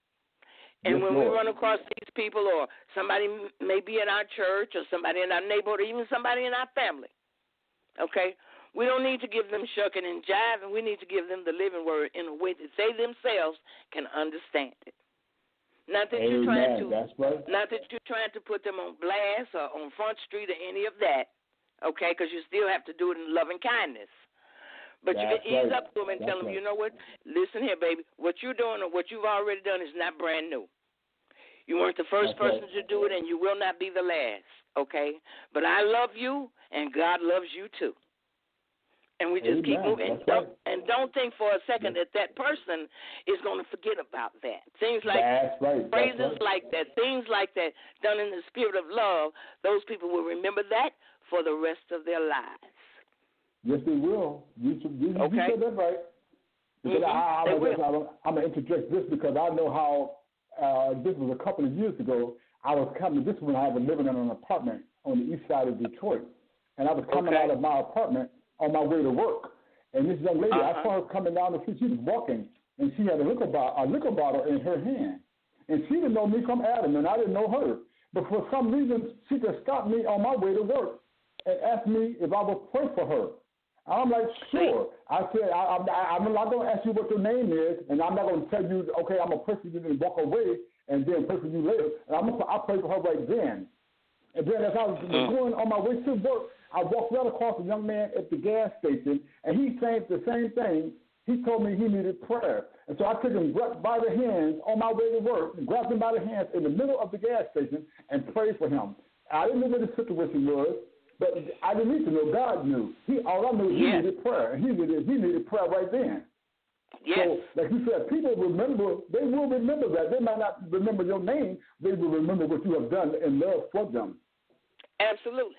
Speaker 4: And
Speaker 3: yes,
Speaker 4: when
Speaker 3: Lord.
Speaker 4: we run across these people, or somebody may be in our church, or somebody in our neighborhood, or even somebody in our family, okay, we don't need to give them shucking and jiving. We need to give them the living word in a way that they themselves can understand it. Not that
Speaker 3: Amen.
Speaker 4: you're trying to,
Speaker 3: That's right.
Speaker 4: not that you're trying to put them on blast or on Front Street or any of that, okay, because you still have to do it in love and kindness. But
Speaker 3: That's
Speaker 4: you can ease
Speaker 3: right.
Speaker 4: up to them and
Speaker 3: That's
Speaker 4: tell them,
Speaker 3: right.
Speaker 4: you know what? Listen here, baby. What you're doing or what you've already done is not brand new. You weren't the first
Speaker 3: That's
Speaker 4: person
Speaker 3: right.
Speaker 4: to do it, and you will not be the last, okay? But I love you, and God loves you too. And we just
Speaker 3: Amen.
Speaker 4: keep moving. And
Speaker 3: That's
Speaker 4: don't,
Speaker 3: right.
Speaker 4: and don't think for a second
Speaker 3: Yes.
Speaker 4: that that person is going to forget about that. Things like
Speaker 3: That's right.
Speaker 4: phrases
Speaker 3: That's right.
Speaker 4: like that, things like that done in the spirit of love, those people will remember that for the rest of their lives.
Speaker 3: Yes, they will. You, you,
Speaker 4: Okay.
Speaker 3: you said that right. Because
Speaker 4: Mhm.
Speaker 3: I,
Speaker 4: They
Speaker 3: I'm
Speaker 4: will.
Speaker 3: going to interject this because I know how uh, this was a couple of years ago. I was coming, this was when I was living in an apartment on the east side of Detroit. And I was coming
Speaker 4: Okay.
Speaker 3: out of my apartment on my way to work. And this young lady,
Speaker 4: Uh-huh.
Speaker 3: I saw her coming down the street. She was walking, and she had a liquor, bo- a liquor bottle in her hand. And she didn't know me from Adam, and I didn't know her. But for some reason, she just stopped me on my way to work and asked me if I would pray for her. I'm like, sure. I said, I, I, I'm not going to ask you what your name is, and I'm not going to tell you, okay, I'm going to pray for you and walk away and then pray for you later. And I'm gonna, I'll pray for her right then. And then as I was
Speaker 4: Mm.
Speaker 3: going on my way to work, I walked right across a young man at the gas station, and he said the same thing. He told me he needed prayer. And so I took him by the hands on my way to work, and grabbed him by the hands in the middle of the gas station and prayed for him. I didn't know what the situation was, but I didn't need to know. God knew. He, all I knew was he
Speaker 4: Yes.
Speaker 3: needed prayer, and he needed, he needed prayer right then.
Speaker 4: Yes.
Speaker 3: So, like you said, people remember, they will remember that. They might not remember your name. They will remember what you have done in love for them.
Speaker 4: Absolutely.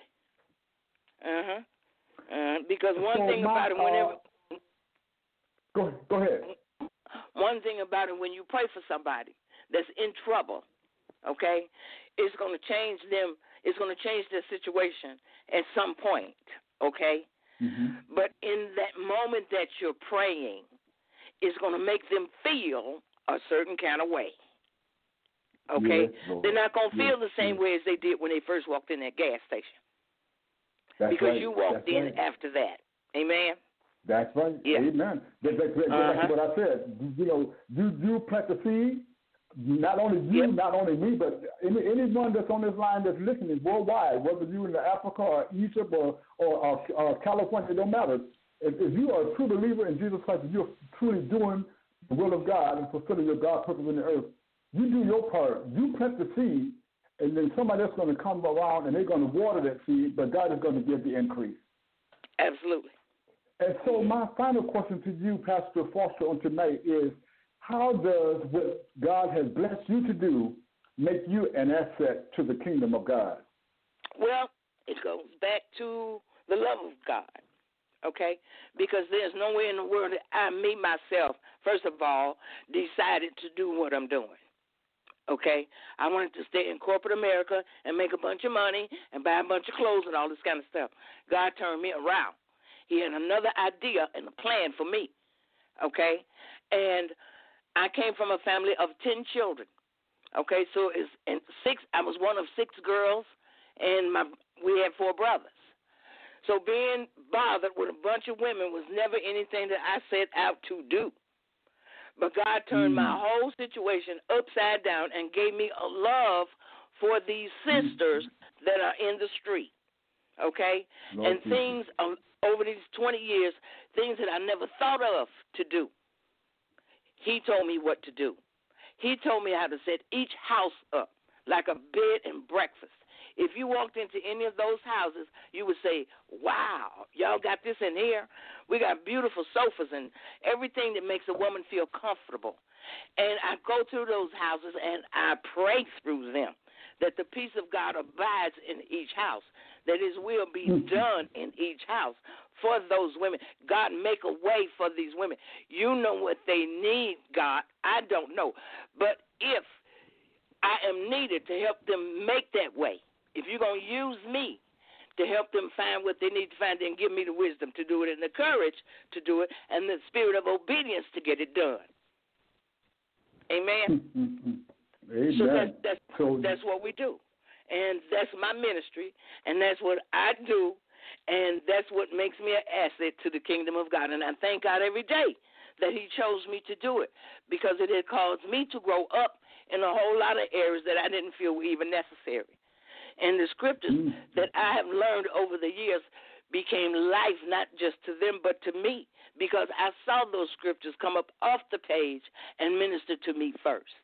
Speaker 4: Uh-huh. Uh, because one
Speaker 3: So
Speaker 4: thing
Speaker 3: my,
Speaker 4: about it, whenever...
Speaker 3: Uh, go, go ahead.
Speaker 4: One thing about it, when you pray for somebody that's in trouble, okay, it's going to change them. It's going to change their situation at some point, okay?
Speaker 3: Mm-hmm.
Speaker 4: But in that moment that you're praying, it's going to make them feel a certain kind of way, okay?
Speaker 3: Yes, Lord.
Speaker 4: They're not going to feel
Speaker 3: Yes,
Speaker 4: the same
Speaker 3: yes.
Speaker 4: way as they did when they first walked in that gas station.
Speaker 3: That's
Speaker 4: because
Speaker 3: right.
Speaker 4: you walked
Speaker 3: That's
Speaker 4: in
Speaker 3: right.
Speaker 4: after that. Amen?
Speaker 3: That's right.
Speaker 4: Yeah.
Speaker 3: Amen. That, that, that,
Speaker 4: Uh-huh.
Speaker 3: That's what I said. You know, you, you plant the seed. Not only you,
Speaker 4: Yep.
Speaker 3: not only me, but any, anyone that's on this line that's listening worldwide, whether you're in Africa or Egypt or, or, or, or California, it don't matter. If, if you are a true believer in Jesus Christ, if you're truly doing the will of God and fulfilling your God purpose in the earth, you do your part. You plant the seed, and then somebody else is going to come around and they're going to water that seed, but God is going to give the increase.
Speaker 4: Absolutely.
Speaker 3: And so my final question to you, Pastor Foster, on tonight is, how does what God has blessed you to do make you an asset to the kingdom of God?
Speaker 4: Well, it goes back to the love of God, okay? Because there's no way in the world that I, me, myself, first of all, decided to do what I'm doing, okay? I wanted to stay in corporate America and make a bunch of money and buy a bunch of clothes and all this kind of stuff. God turned me around. He had another idea and a plan for me, okay? And I came from a family of ten children, okay? So it's and six. I was one of six girls, and my we had four brothers. So being bothered with a bunch of women was never anything that I set out to do. But God turned mm. my whole situation upside down and gave me a love for these sisters mm. that are in the street, okay? Lord and Jesus. Things um, over these twenty years, things that I never thought of to do. He told me what to do. He told me how to set each house up like a bed and breakfast. If you walked into any of those houses, you would say, wow, y'all got this in here? We got beautiful sofas and everything that makes a woman feel comfortable. And I go through those houses and I pray through them that the peace of God abides in each house, that his will be done in each house for those women. God, make a way for these women. You know what they need, God. I don't know. But if I am needed to help them make that way, if you're going to use me to help them find what they need to find and give me the wisdom to do it and the courage to do it and the spirit of obedience to get it done. Amen?
Speaker 3: Amen.
Speaker 4: So that's, that's,
Speaker 3: so
Speaker 4: that's what we do. And that's my ministry, and that's what I do, and that's what makes me an asset to the kingdom of God. And I thank God every day that he chose me to do it because it had caused me to grow up in a whole lot of areas that I didn't feel were even necessary. And the scriptures mm. that I have learned over the years became life, not just to them, but to me, because I saw those scriptures come up off the page and minister to me first.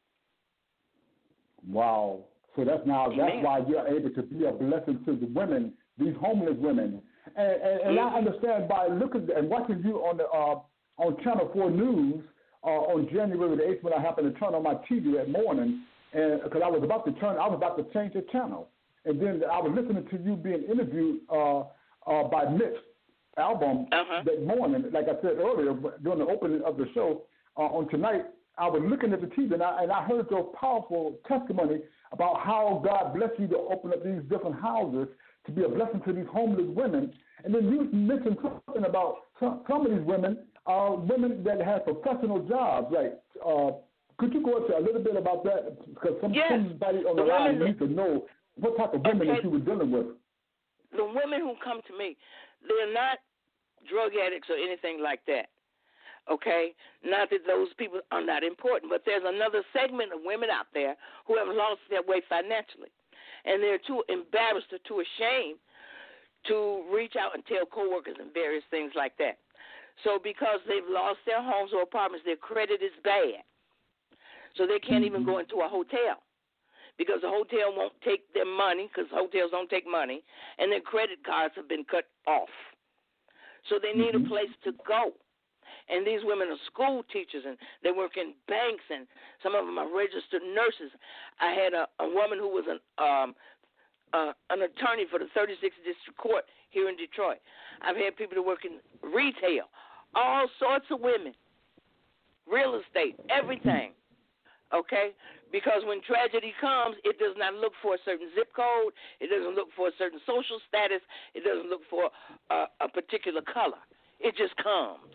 Speaker 3: Wow. So that's now Amen. That's why you're able to be a blessing to the women, these homeless women. And, and, and mm-hmm. I understand by looking and watching you on the uh, on Channel four News uh, on January the eighth when I happened to turn on my T V that morning, and because I was about to turn, I was about to change the channel, and then I was listening to you being interviewed uh, uh, by Mitch Albom uh-huh. that morning. Like I said earlier during the opening of the show uh, on tonight, I was looking at the T V and I, and I heard your powerful testimony about how God blessed you to open up these different houses to be a blessing to these homeless women. And then you mentioned something about some, some of these women are women that have professional jobs. Like, uh, could you go into a little bit about that? Because some,
Speaker 4: yes.
Speaker 3: somebody on the, the line needs to know what type of women
Speaker 4: okay.
Speaker 3: that you were dealing with.
Speaker 4: The women who come to me, they're not drug addicts or anything like that. Okay? Not that those people are not important, but there's another segment of women out there who have lost their way financially. And they're too embarrassed or too ashamed to reach out and tell coworkers and various things like that. So because they've lost their homes or apartments, their credit is bad. So they can't even go into a hotel because the hotel won't take their money because hotels don't take money, and their credit cards have been cut off. So they need mm-hmm. a place to go. And these women are school teachers, and they work in banks, and some of them are registered nurses. I had a, a woman who was an um, uh, an attorney for the thirty-sixth District Court here in Detroit. I've had people that work in retail, all sorts of women, real estate, everything, okay? Because when tragedy comes, it does not look for a certain zip code. It doesn't look for a certain social status. It doesn't look for uh, a particular color. It just comes,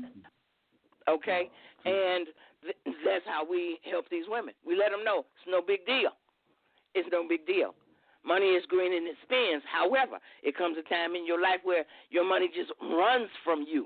Speaker 4: okay? And th- that's how we help these women. We let them know it's no big deal. It's no big deal. Money is green and it spends. However, it comes a time in your life where your money just runs from you.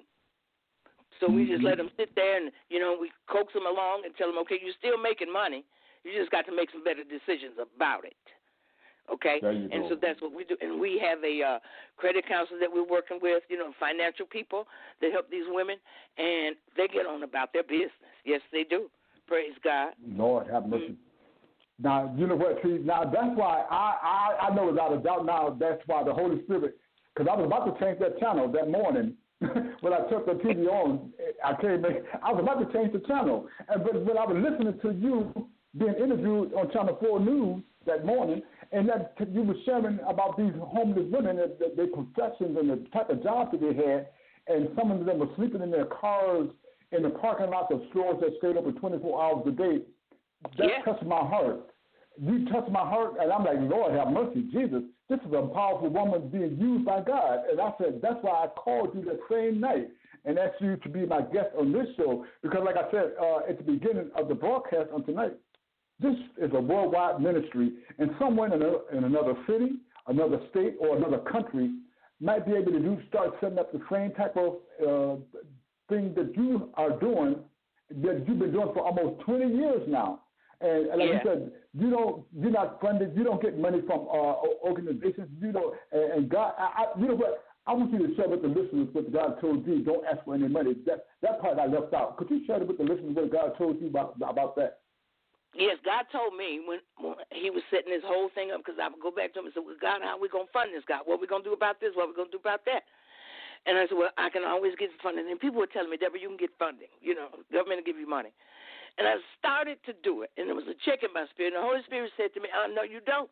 Speaker 4: So we just let them sit there and, you know, we coax them along and tell them, okay, you're still making money. You just got to make some better decisions about it. Okay, and so that's what we do. And we have a uh, credit counselor that we're working with, you know, financial people that help these women, and they get on about their business. Yes, they do. Praise God.
Speaker 3: Lord have mercy. Mm-hmm. Now, you know what, see, now that's why I, I, I know without a doubt now that's why the Holy Spirit, because I was about to change that channel that morning. When I took the T V on, I came in, I was about to change the channel. And but when I was listening to you being interviewed on Channel four News that morning, and that you were sharing about these homeless women, their professions and the type of jobs that they had, and some of them were sleeping in their cars in the parking lots of stores that stayed open twenty-four hours a day. That yeah. touched my heart. You touched my heart, and I'm like, Lord, have mercy, Jesus. This is a powerful woman being used by God. And I said, that's why I called you that same night and asked you to be my guest on this show. Because like I said uh, at the beginning of the broadcast on tonight, this is a worldwide ministry, and someone in, a, in another city, another state, or another country might be able to do start setting up the same type of uh, thing that you are doing, that you've been doing for almost twenty years now. And, and like yeah. you said, you don't, you're not funded. You don't get money from uh, organizations. You don't, and, and God, I, I, you know what? I want you to share with the listeners what God told you. Don't ask for any money. That that part I left out. Could you share with the listeners what God told you about about that?
Speaker 4: Yes, God told me when, when he was setting this whole thing up, because I would go back to him and say, well, God, how are we going to fund this, God? What are we going to do about this? What are we going to do about that? And I said, well, I can always get funding. And people were telling me, Deborah, you can get funding. You know, government will give you money. And I started to do it, and there was a check in my spirit. And the Holy Spirit said to me, oh, no, you don't.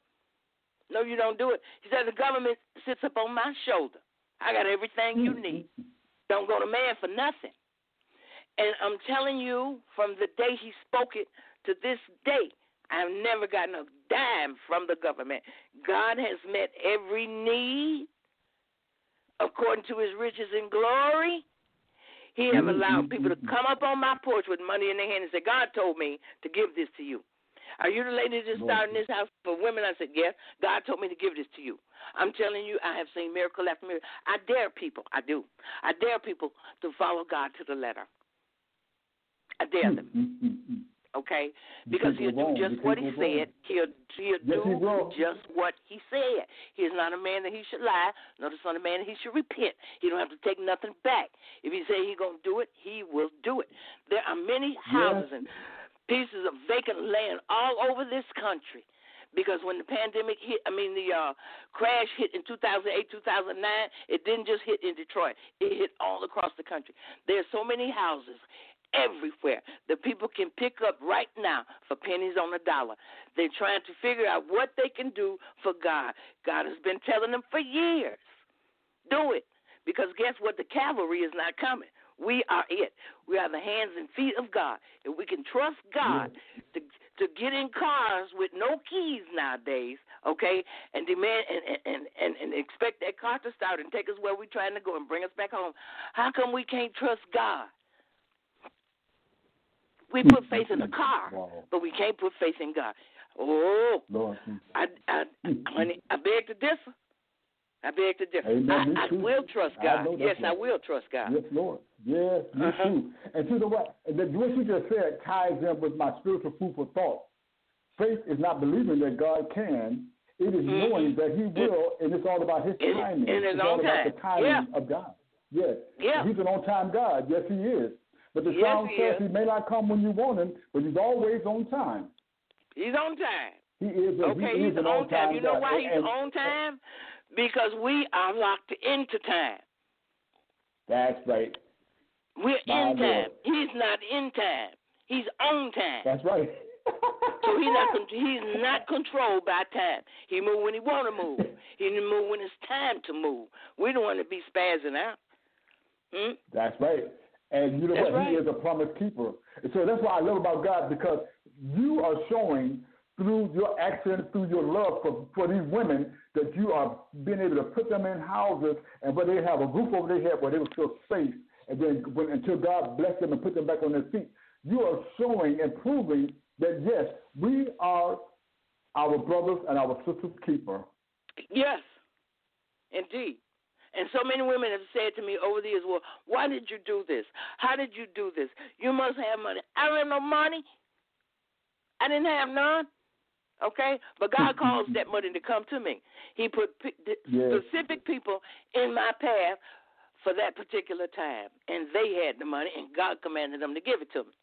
Speaker 4: No, you don't do it. He said, the government sits up on my shoulder. I got everything you need. Don't go to man for nothing. And I'm telling you, from the day he spoke it to this day, I've never gotten a dime from the government. God has met every need according to his riches and glory. He have allowed people to come up on my porch with money in their hand and say, God told me to give this to you. Are you the lady that's starting this house for women? I said, yes. God told me to give this to you. I'm telling you, I have seen miracle after miracle. I dare people. I do. I dare people to follow God to the letter. I dare them. Okay? Because he'll do just what he said. He'll, he'll do just what he said. He is not a man that he should lie, nor the son of man that he should repent. He don't have to take nothing back. If he say he's going to do it, he will do it. There are many houses and pieces of vacant land all over this country, because when the pandemic hit, I mean the uh, crash hit in two thousand eight, two thousand nine, it didn't just hit in Detroit. It hit all across the country. There's so many houses everywhere that people can pick up right now for pennies on the dollar. They're trying to figure out what they can do for God. God has been telling them for years, do it, because guess what? The cavalry is not coming. We are it. We are the hands and feet of God. If we can trust God to to get in cars with no keys nowadays, okay, and demand and, and, and, and expect that car to start and take us where we're trying to go and bring us back home, how come we can't trust God? We put faith in the car, but we can't put faith in God. Oh, I, I, honey, I beg to differ. I beg to differ. Amen, I, I will trust God. I yes, I will trust God.
Speaker 3: Yes, Lord. Yes, me uh-huh. too. And to the what, what you just said ties in with my spiritual food for thought. Faith is not believing that God can. It is mm-hmm. knowing that he will, and it's all about his
Speaker 4: in,
Speaker 3: timing.
Speaker 4: In his
Speaker 3: it's
Speaker 4: own
Speaker 3: all
Speaker 4: time.
Speaker 3: about the timing
Speaker 4: yeah.
Speaker 3: of God. Yes.
Speaker 4: Yeah.
Speaker 3: He's an on-time God. Yes, he is. But the
Speaker 4: yes,
Speaker 3: song
Speaker 4: he
Speaker 3: says
Speaker 4: is.
Speaker 3: he may not come when you want him, but he's always on time.
Speaker 4: He's on time.
Speaker 3: He is. A,
Speaker 4: okay,
Speaker 3: he
Speaker 4: he's
Speaker 3: is an
Speaker 4: on time. You know
Speaker 3: God.
Speaker 4: why he's
Speaker 3: and,
Speaker 4: on time? Because we are locked into time.
Speaker 3: That's right.
Speaker 4: We're
Speaker 3: My
Speaker 4: in time.
Speaker 3: Lord.
Speaker 4: He's not in time. He's on time.
Speaker 3: That's right.
Speaker 4: So he's not he's not controlled by time. He move when he want to move. He move when it's time to move. We don't want to be spazzing out. Hmm?
Speaker 3: That's right. And you know
Speaker 4: that's
Speaker 3: what?
Speaker 4: Right.
Speaker 3: He is a promise keeper. And so that's what I love about God, because you are showing through your actions, through your love for, for these women, that you are being able to put them in houses and where they have a roof over their head where they will feel safe. And then when, until God bless them and put them back on their feet, you are showing and proving that, yes, we are our brothers and our sisters' keeper.
Speaker 4: Yes, indeed. And so many women have said to me over the years, well, why did you do this? How did you do this? You must have money. I don't have no money. I didn't have none. Okay? But God caused that money to come to me. He put p- yes. specific people in my path for that particular time. And they had the money, and God commanded them to give it to me.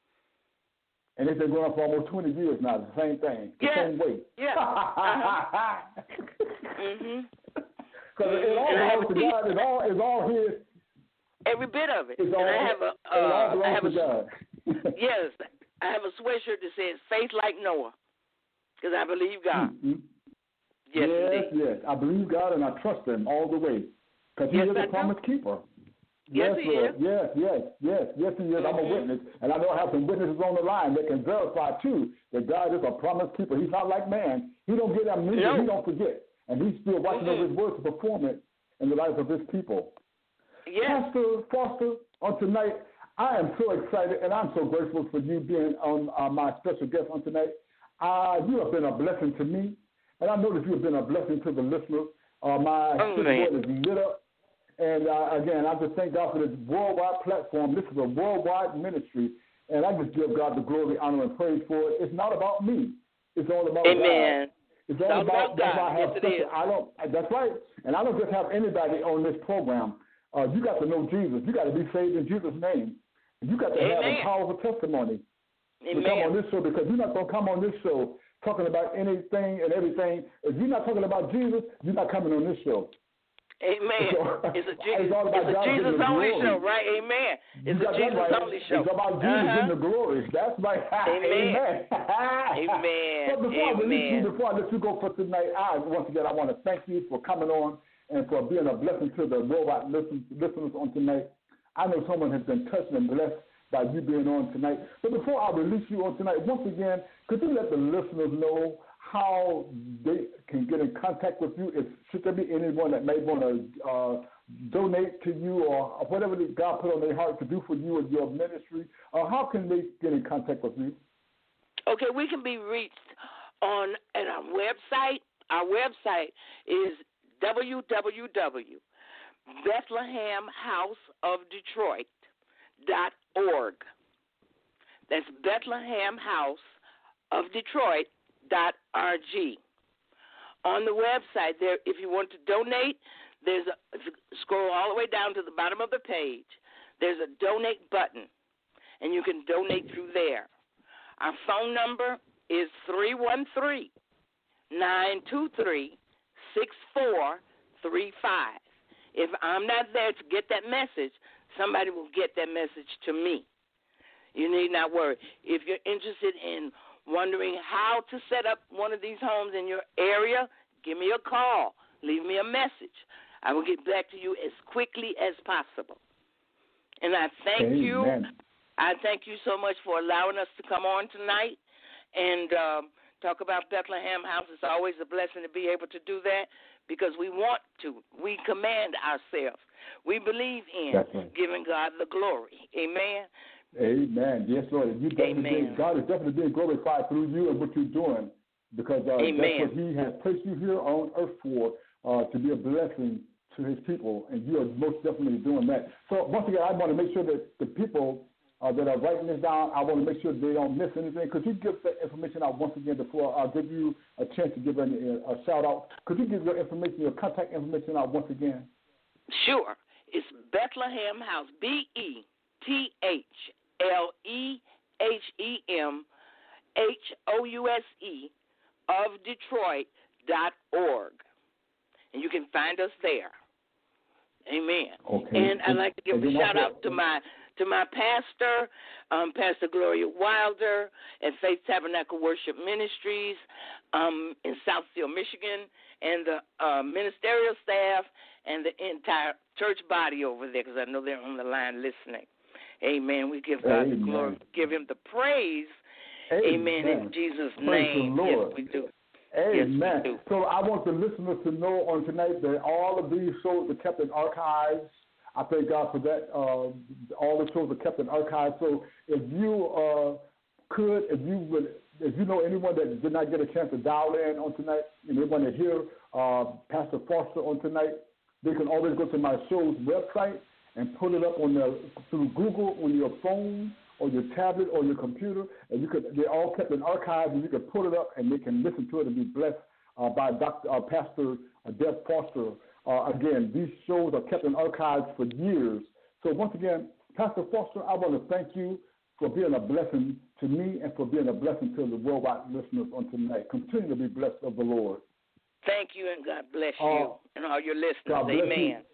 Speaker 3: And it's been going on for almost twenty years now, the same thing, the
Speaker 4: yeah.
Speaker 3: same way.
Speaker 4: Yeah. Uh-huh. mm-hmm.
Speaker 3: Because it all belongs to God. It's all, it's all his.
Speaker 4: Every bit of it.
Speaker 3: It's all,
Speaker 4: and I have a, uh,
Speaker 3: it all belongs
Speaker 4: I have
Speaker 3: to
Speaker 4: a,
Speaker 3: God.
Speaker 4: yes. I have a sweatshirt that says faith like Noah, because I believe God.
Speaker 3: Mm-hmm.
Speaker 4: Yes,
Speaker 3: yes,
Speaker 4: indeed.
Speaker 3: yes. I believe God and I trust him all the way. Because he
Speaker 4: yes,
Speaker 3: is
Speaker 4: I
Speaker 3: a promise
Speaker 4: do.
Speaker 3: keeper.
Speaker 4: Yes,
Speaker 3: yes
Speaker 4: he
Speaker 3: Lord.
Speaker 4: is.
Speaker 3: Yes, yes, yes, yes, he is.
Speaker 4: Mm-hmm.
Speaker 3: I'm a witness. And I know I have some witnesses on the line that can verify, too, that God is a promise keeper. He's not like man. He don't get amnesia.
Speaker 4: No.
Speaker 3: He don't forget. And he's still watching
Speaker 4: mm-hmm.
Speaker 3: over his word to perform it in the lives of his people.
Speaker 4: Yes.
Speaker 3: Pastor Foster, on tonight, I am so excited, and I'm so grateful for you being on uh, my special guest on tonight. Uh, you have been a blessing to me, and I know that you have been a blessing to the listeners. Uh, my
Speaker 4: oh,
Speaker 3: switchboard is lit up. And, uh, again, I just thank God for this worldwide platform. This is a worldwide ministry, and I just give God the glory, honor, and praise for it. It's not about me. It's all about
Speaker 4: Amen.
Speaker 3: God. It's all, all about,
Speaker 4: about God.
Speaker 3: I have
Speaker 4: yes,
Speaker 3: special,
Speaker 4: it is.
Speaker 3: I don't, that's right. And I don't just have anybody on this program. Uh, you got to know Jesus. You got to be saved in Jesus' name. You got to
Speaker 4: Amen.
Speaker 3: have a powerful testimony
Speaker 4: Amen.
Speaker 3: to come on this show, because you're not going to come on this show talking about anything and everything. If you're not talking about Jesus, you're not coming on this show.
Speaker 4: Amen.
Speaker 3: So,
Speaker 4: it's a
Speaker 3: it's
Speaker 4: Jesus,
Speaker 3: all about
Speaker 4: it's a Jesus only
Speaker 3: glory.
Speaker 4: show, right? Amen. It's a Jesus
Speaker 3: right.
Speaker 4: only show.
Speaker 3: It's about Jesus
Speaker 4: uh-huh.
Speaker 3: in the glory. That's right.
Speaker 4: Amen.
Speaker 3: Amen.
Speaker 4: Amen.
Speaker 3: But before
Speaker 4: Amen.
Speaker 3: I release you, before I let you go for tonight, I once again I want to thank you for coming on and for being a blessing to the worldwide listen, listeners on tonight. I know someone has been touched and blessed by you being on tonight. But before I release you on tonight, once again, could you let the listeners know how they can get in contact with you? If, should there be anyone that may want to uh, donate to you or whatever that God put on their heart to do for you and your ministry, uh, how can they get in contact with you?
Speaker 4: Okay, we can be reached on at our website. Our website is w w w dot bethlehem house of detroit dot org. That's Bethlehem House of Detroit dot org. On the website there, if you want to donate, there's a if you scroll all the way down to the bottom of the page. There's a donate button, and you can donate through there. Our phone number is three one three, nine two three, six four three five. If I'm not there to get that message, somebody will get that message to me. You need not worry. If you're interested in wondering how to set up one of these homes in your area, give me a call. Leave me a message. I will get back to you as quickly as possible. And I thank
Speaker 3: Amen.
Speaker 4: you. I thank you so much for allowing us to come on tonight and um, talk about Bethlehem House. It's always a blessing to be able to do that because we want to. We command ourselves. We believe in
Speaker 3: Definitely.
Speaker 4: giving God the glory. Amen.
Speaker 3: Amen. Yes, Lord. You definitely
Speaker 4: Amen.
Speaker 3: being, God is definitely being glorified through you and what you're doing because uh, that's what He has placed you here on earth for, uh, to be a blessing to His people, and you are most definitely doing that. So once again, I want to make sure that the people uh, that are writing this down, I want to make sure they don't miss anything. Could you give that information out once again before I give you a chance to give a, a shout out? Could you give your information, your contact information out once again?
Speaker 4: Sure. It's Bethlehem House, B E T H L E H E M H O U S E of Detroit dot org. And you can find us there. Amen.
Speaker 3: Okay.
Speaker 4: And I'd like to give a shout out to my to my pastor, um, Pastor Gloria Wilder at Faith Tabernacle Worship Ministries um, in Southfield, Michigan, and the uh, ministerial staff and the entire church body over there, because I know they're on the line listening. Amen. We give God
Speaker 3: Amen.
Speaker 4: the glory, give Him the praise.
Speaker 3: Amen.
Speaker 4: Amen. In Jesus'
Speaker 3: Praise
Speaker 4: name.
Speaker 3: the Lord.
Speaker 4: Yes, we do.
Speaker 3: Amen.
Speaker 4: Yes, we do.
Speaker 3: So I want the listeners to know on tonight that all of these shows are kept in archives. I thank God for that. Uh, all the shows are kept in archives. So if you uh, could, if you would, if you know anyone that did not get a chance to dial in on tonight, and they want to hear uh, Pastor Foster on tonight, they can always go to my show's website and put it up on the through Google on your phone or your tablet or your computer, and you could. They're all kept in archives, and you can put it up, and they can listen to it and be blessed uh, by Doctor Uh, Pastor uh, Deb Foster. Uh, again, these shows are kept in archives for years. So once again, Pastor Foster, I want to thank you for being a blessing to me and for being a blessing to the worldwide listeners on tonight. Continue to be blessed of the Lord.
Speaker 4: Thank you, and God bless
Speaker 3: Uh,
Speaker 4: you and all your listeners.
Speaker 3: God bless
Speaker 4: Amen.
Speaker 3: you.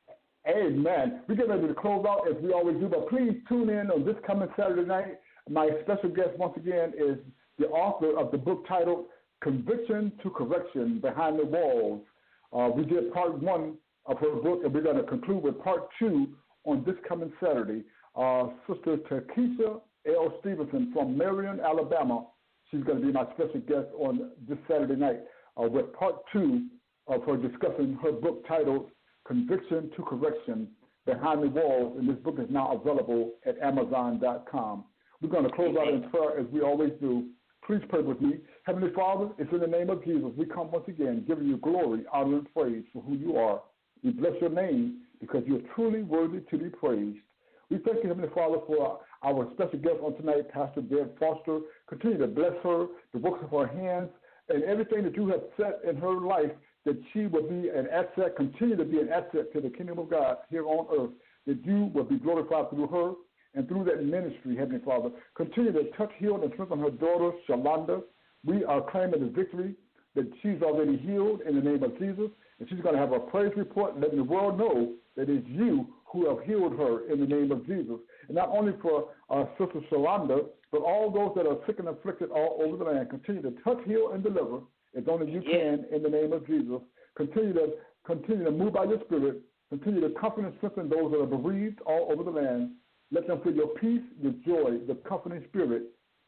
Speaker 3: Amen. We get ready to close out as we always do, but please tune in on this coming Saturday night. My special guest once again is the author of the book titled Conviction to Correction, Behind the Walls. Uh, we did part one of her book, and we're going to conclude with part two on this coming Saturday. Uh, Sister Takesha L. Stevenson from Marion, Alabama, she's going to be my special guest on this Saturday night uh, with part two of her discussing her book titled Conviction to Correction, Behind the Walls, and this book is now available at amazon dot com. We're going to close out in prayer as we always do. Please pray with me. Heavenly Father, it's in the name of Jesus we come once again giving you glory, honor, and praise for who you are. We bless your name because you're truly worthy to be praised. We thank you, Heavenly Father, for our special guest on tonight, Pastor Deb Foster. Continue to bless her, the works of her hands, and everything that you have set in her life, that she will be an asset, continue to be an asset to the kingdom of God here on earth, that you will be glorified through her and through that ministry, Heavenly Father. Continue to touch, heal, and strengthen her daughter, Shalonda. We are claiming the victory that she's already healed in the name of Jesus, and she's going to have a praise report letting the world know that it's you who have healed her in the name of Jesus. And not only for uh, Sister Shalonda, but all those that are sick and afflicted all over the land. Continue to touch, heal, and deliver as only you can in the name of Jesus. Continue to continue to move by your Spirit. Continue to comfort and strengthen those that are bereaved all over the land. Let them feel your peace, your joy, the comforting spirit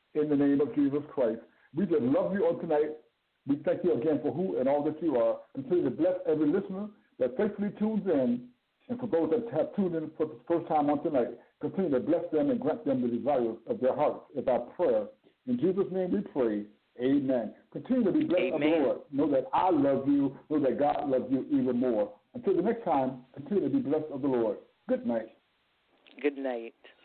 Speaker 3: in the name of Jesus Christ. We just love you on tonight. We thank you again for who and all that you are. Continue to bless every listener that faithfully tunes in. And for those that have tuned in for the first time on tonight, continue to bless them and grant them the desires of their hearts is our prayer. In Jesus' name we pray. Amen. Continue to be blessed
Speaker 4: Amen.
Speaker 3: of the Lord. Know that I love you. Know that God loves you even more. Until the next time, continue to be blessed of the Lord. Good night.
Speaker 4: Good night.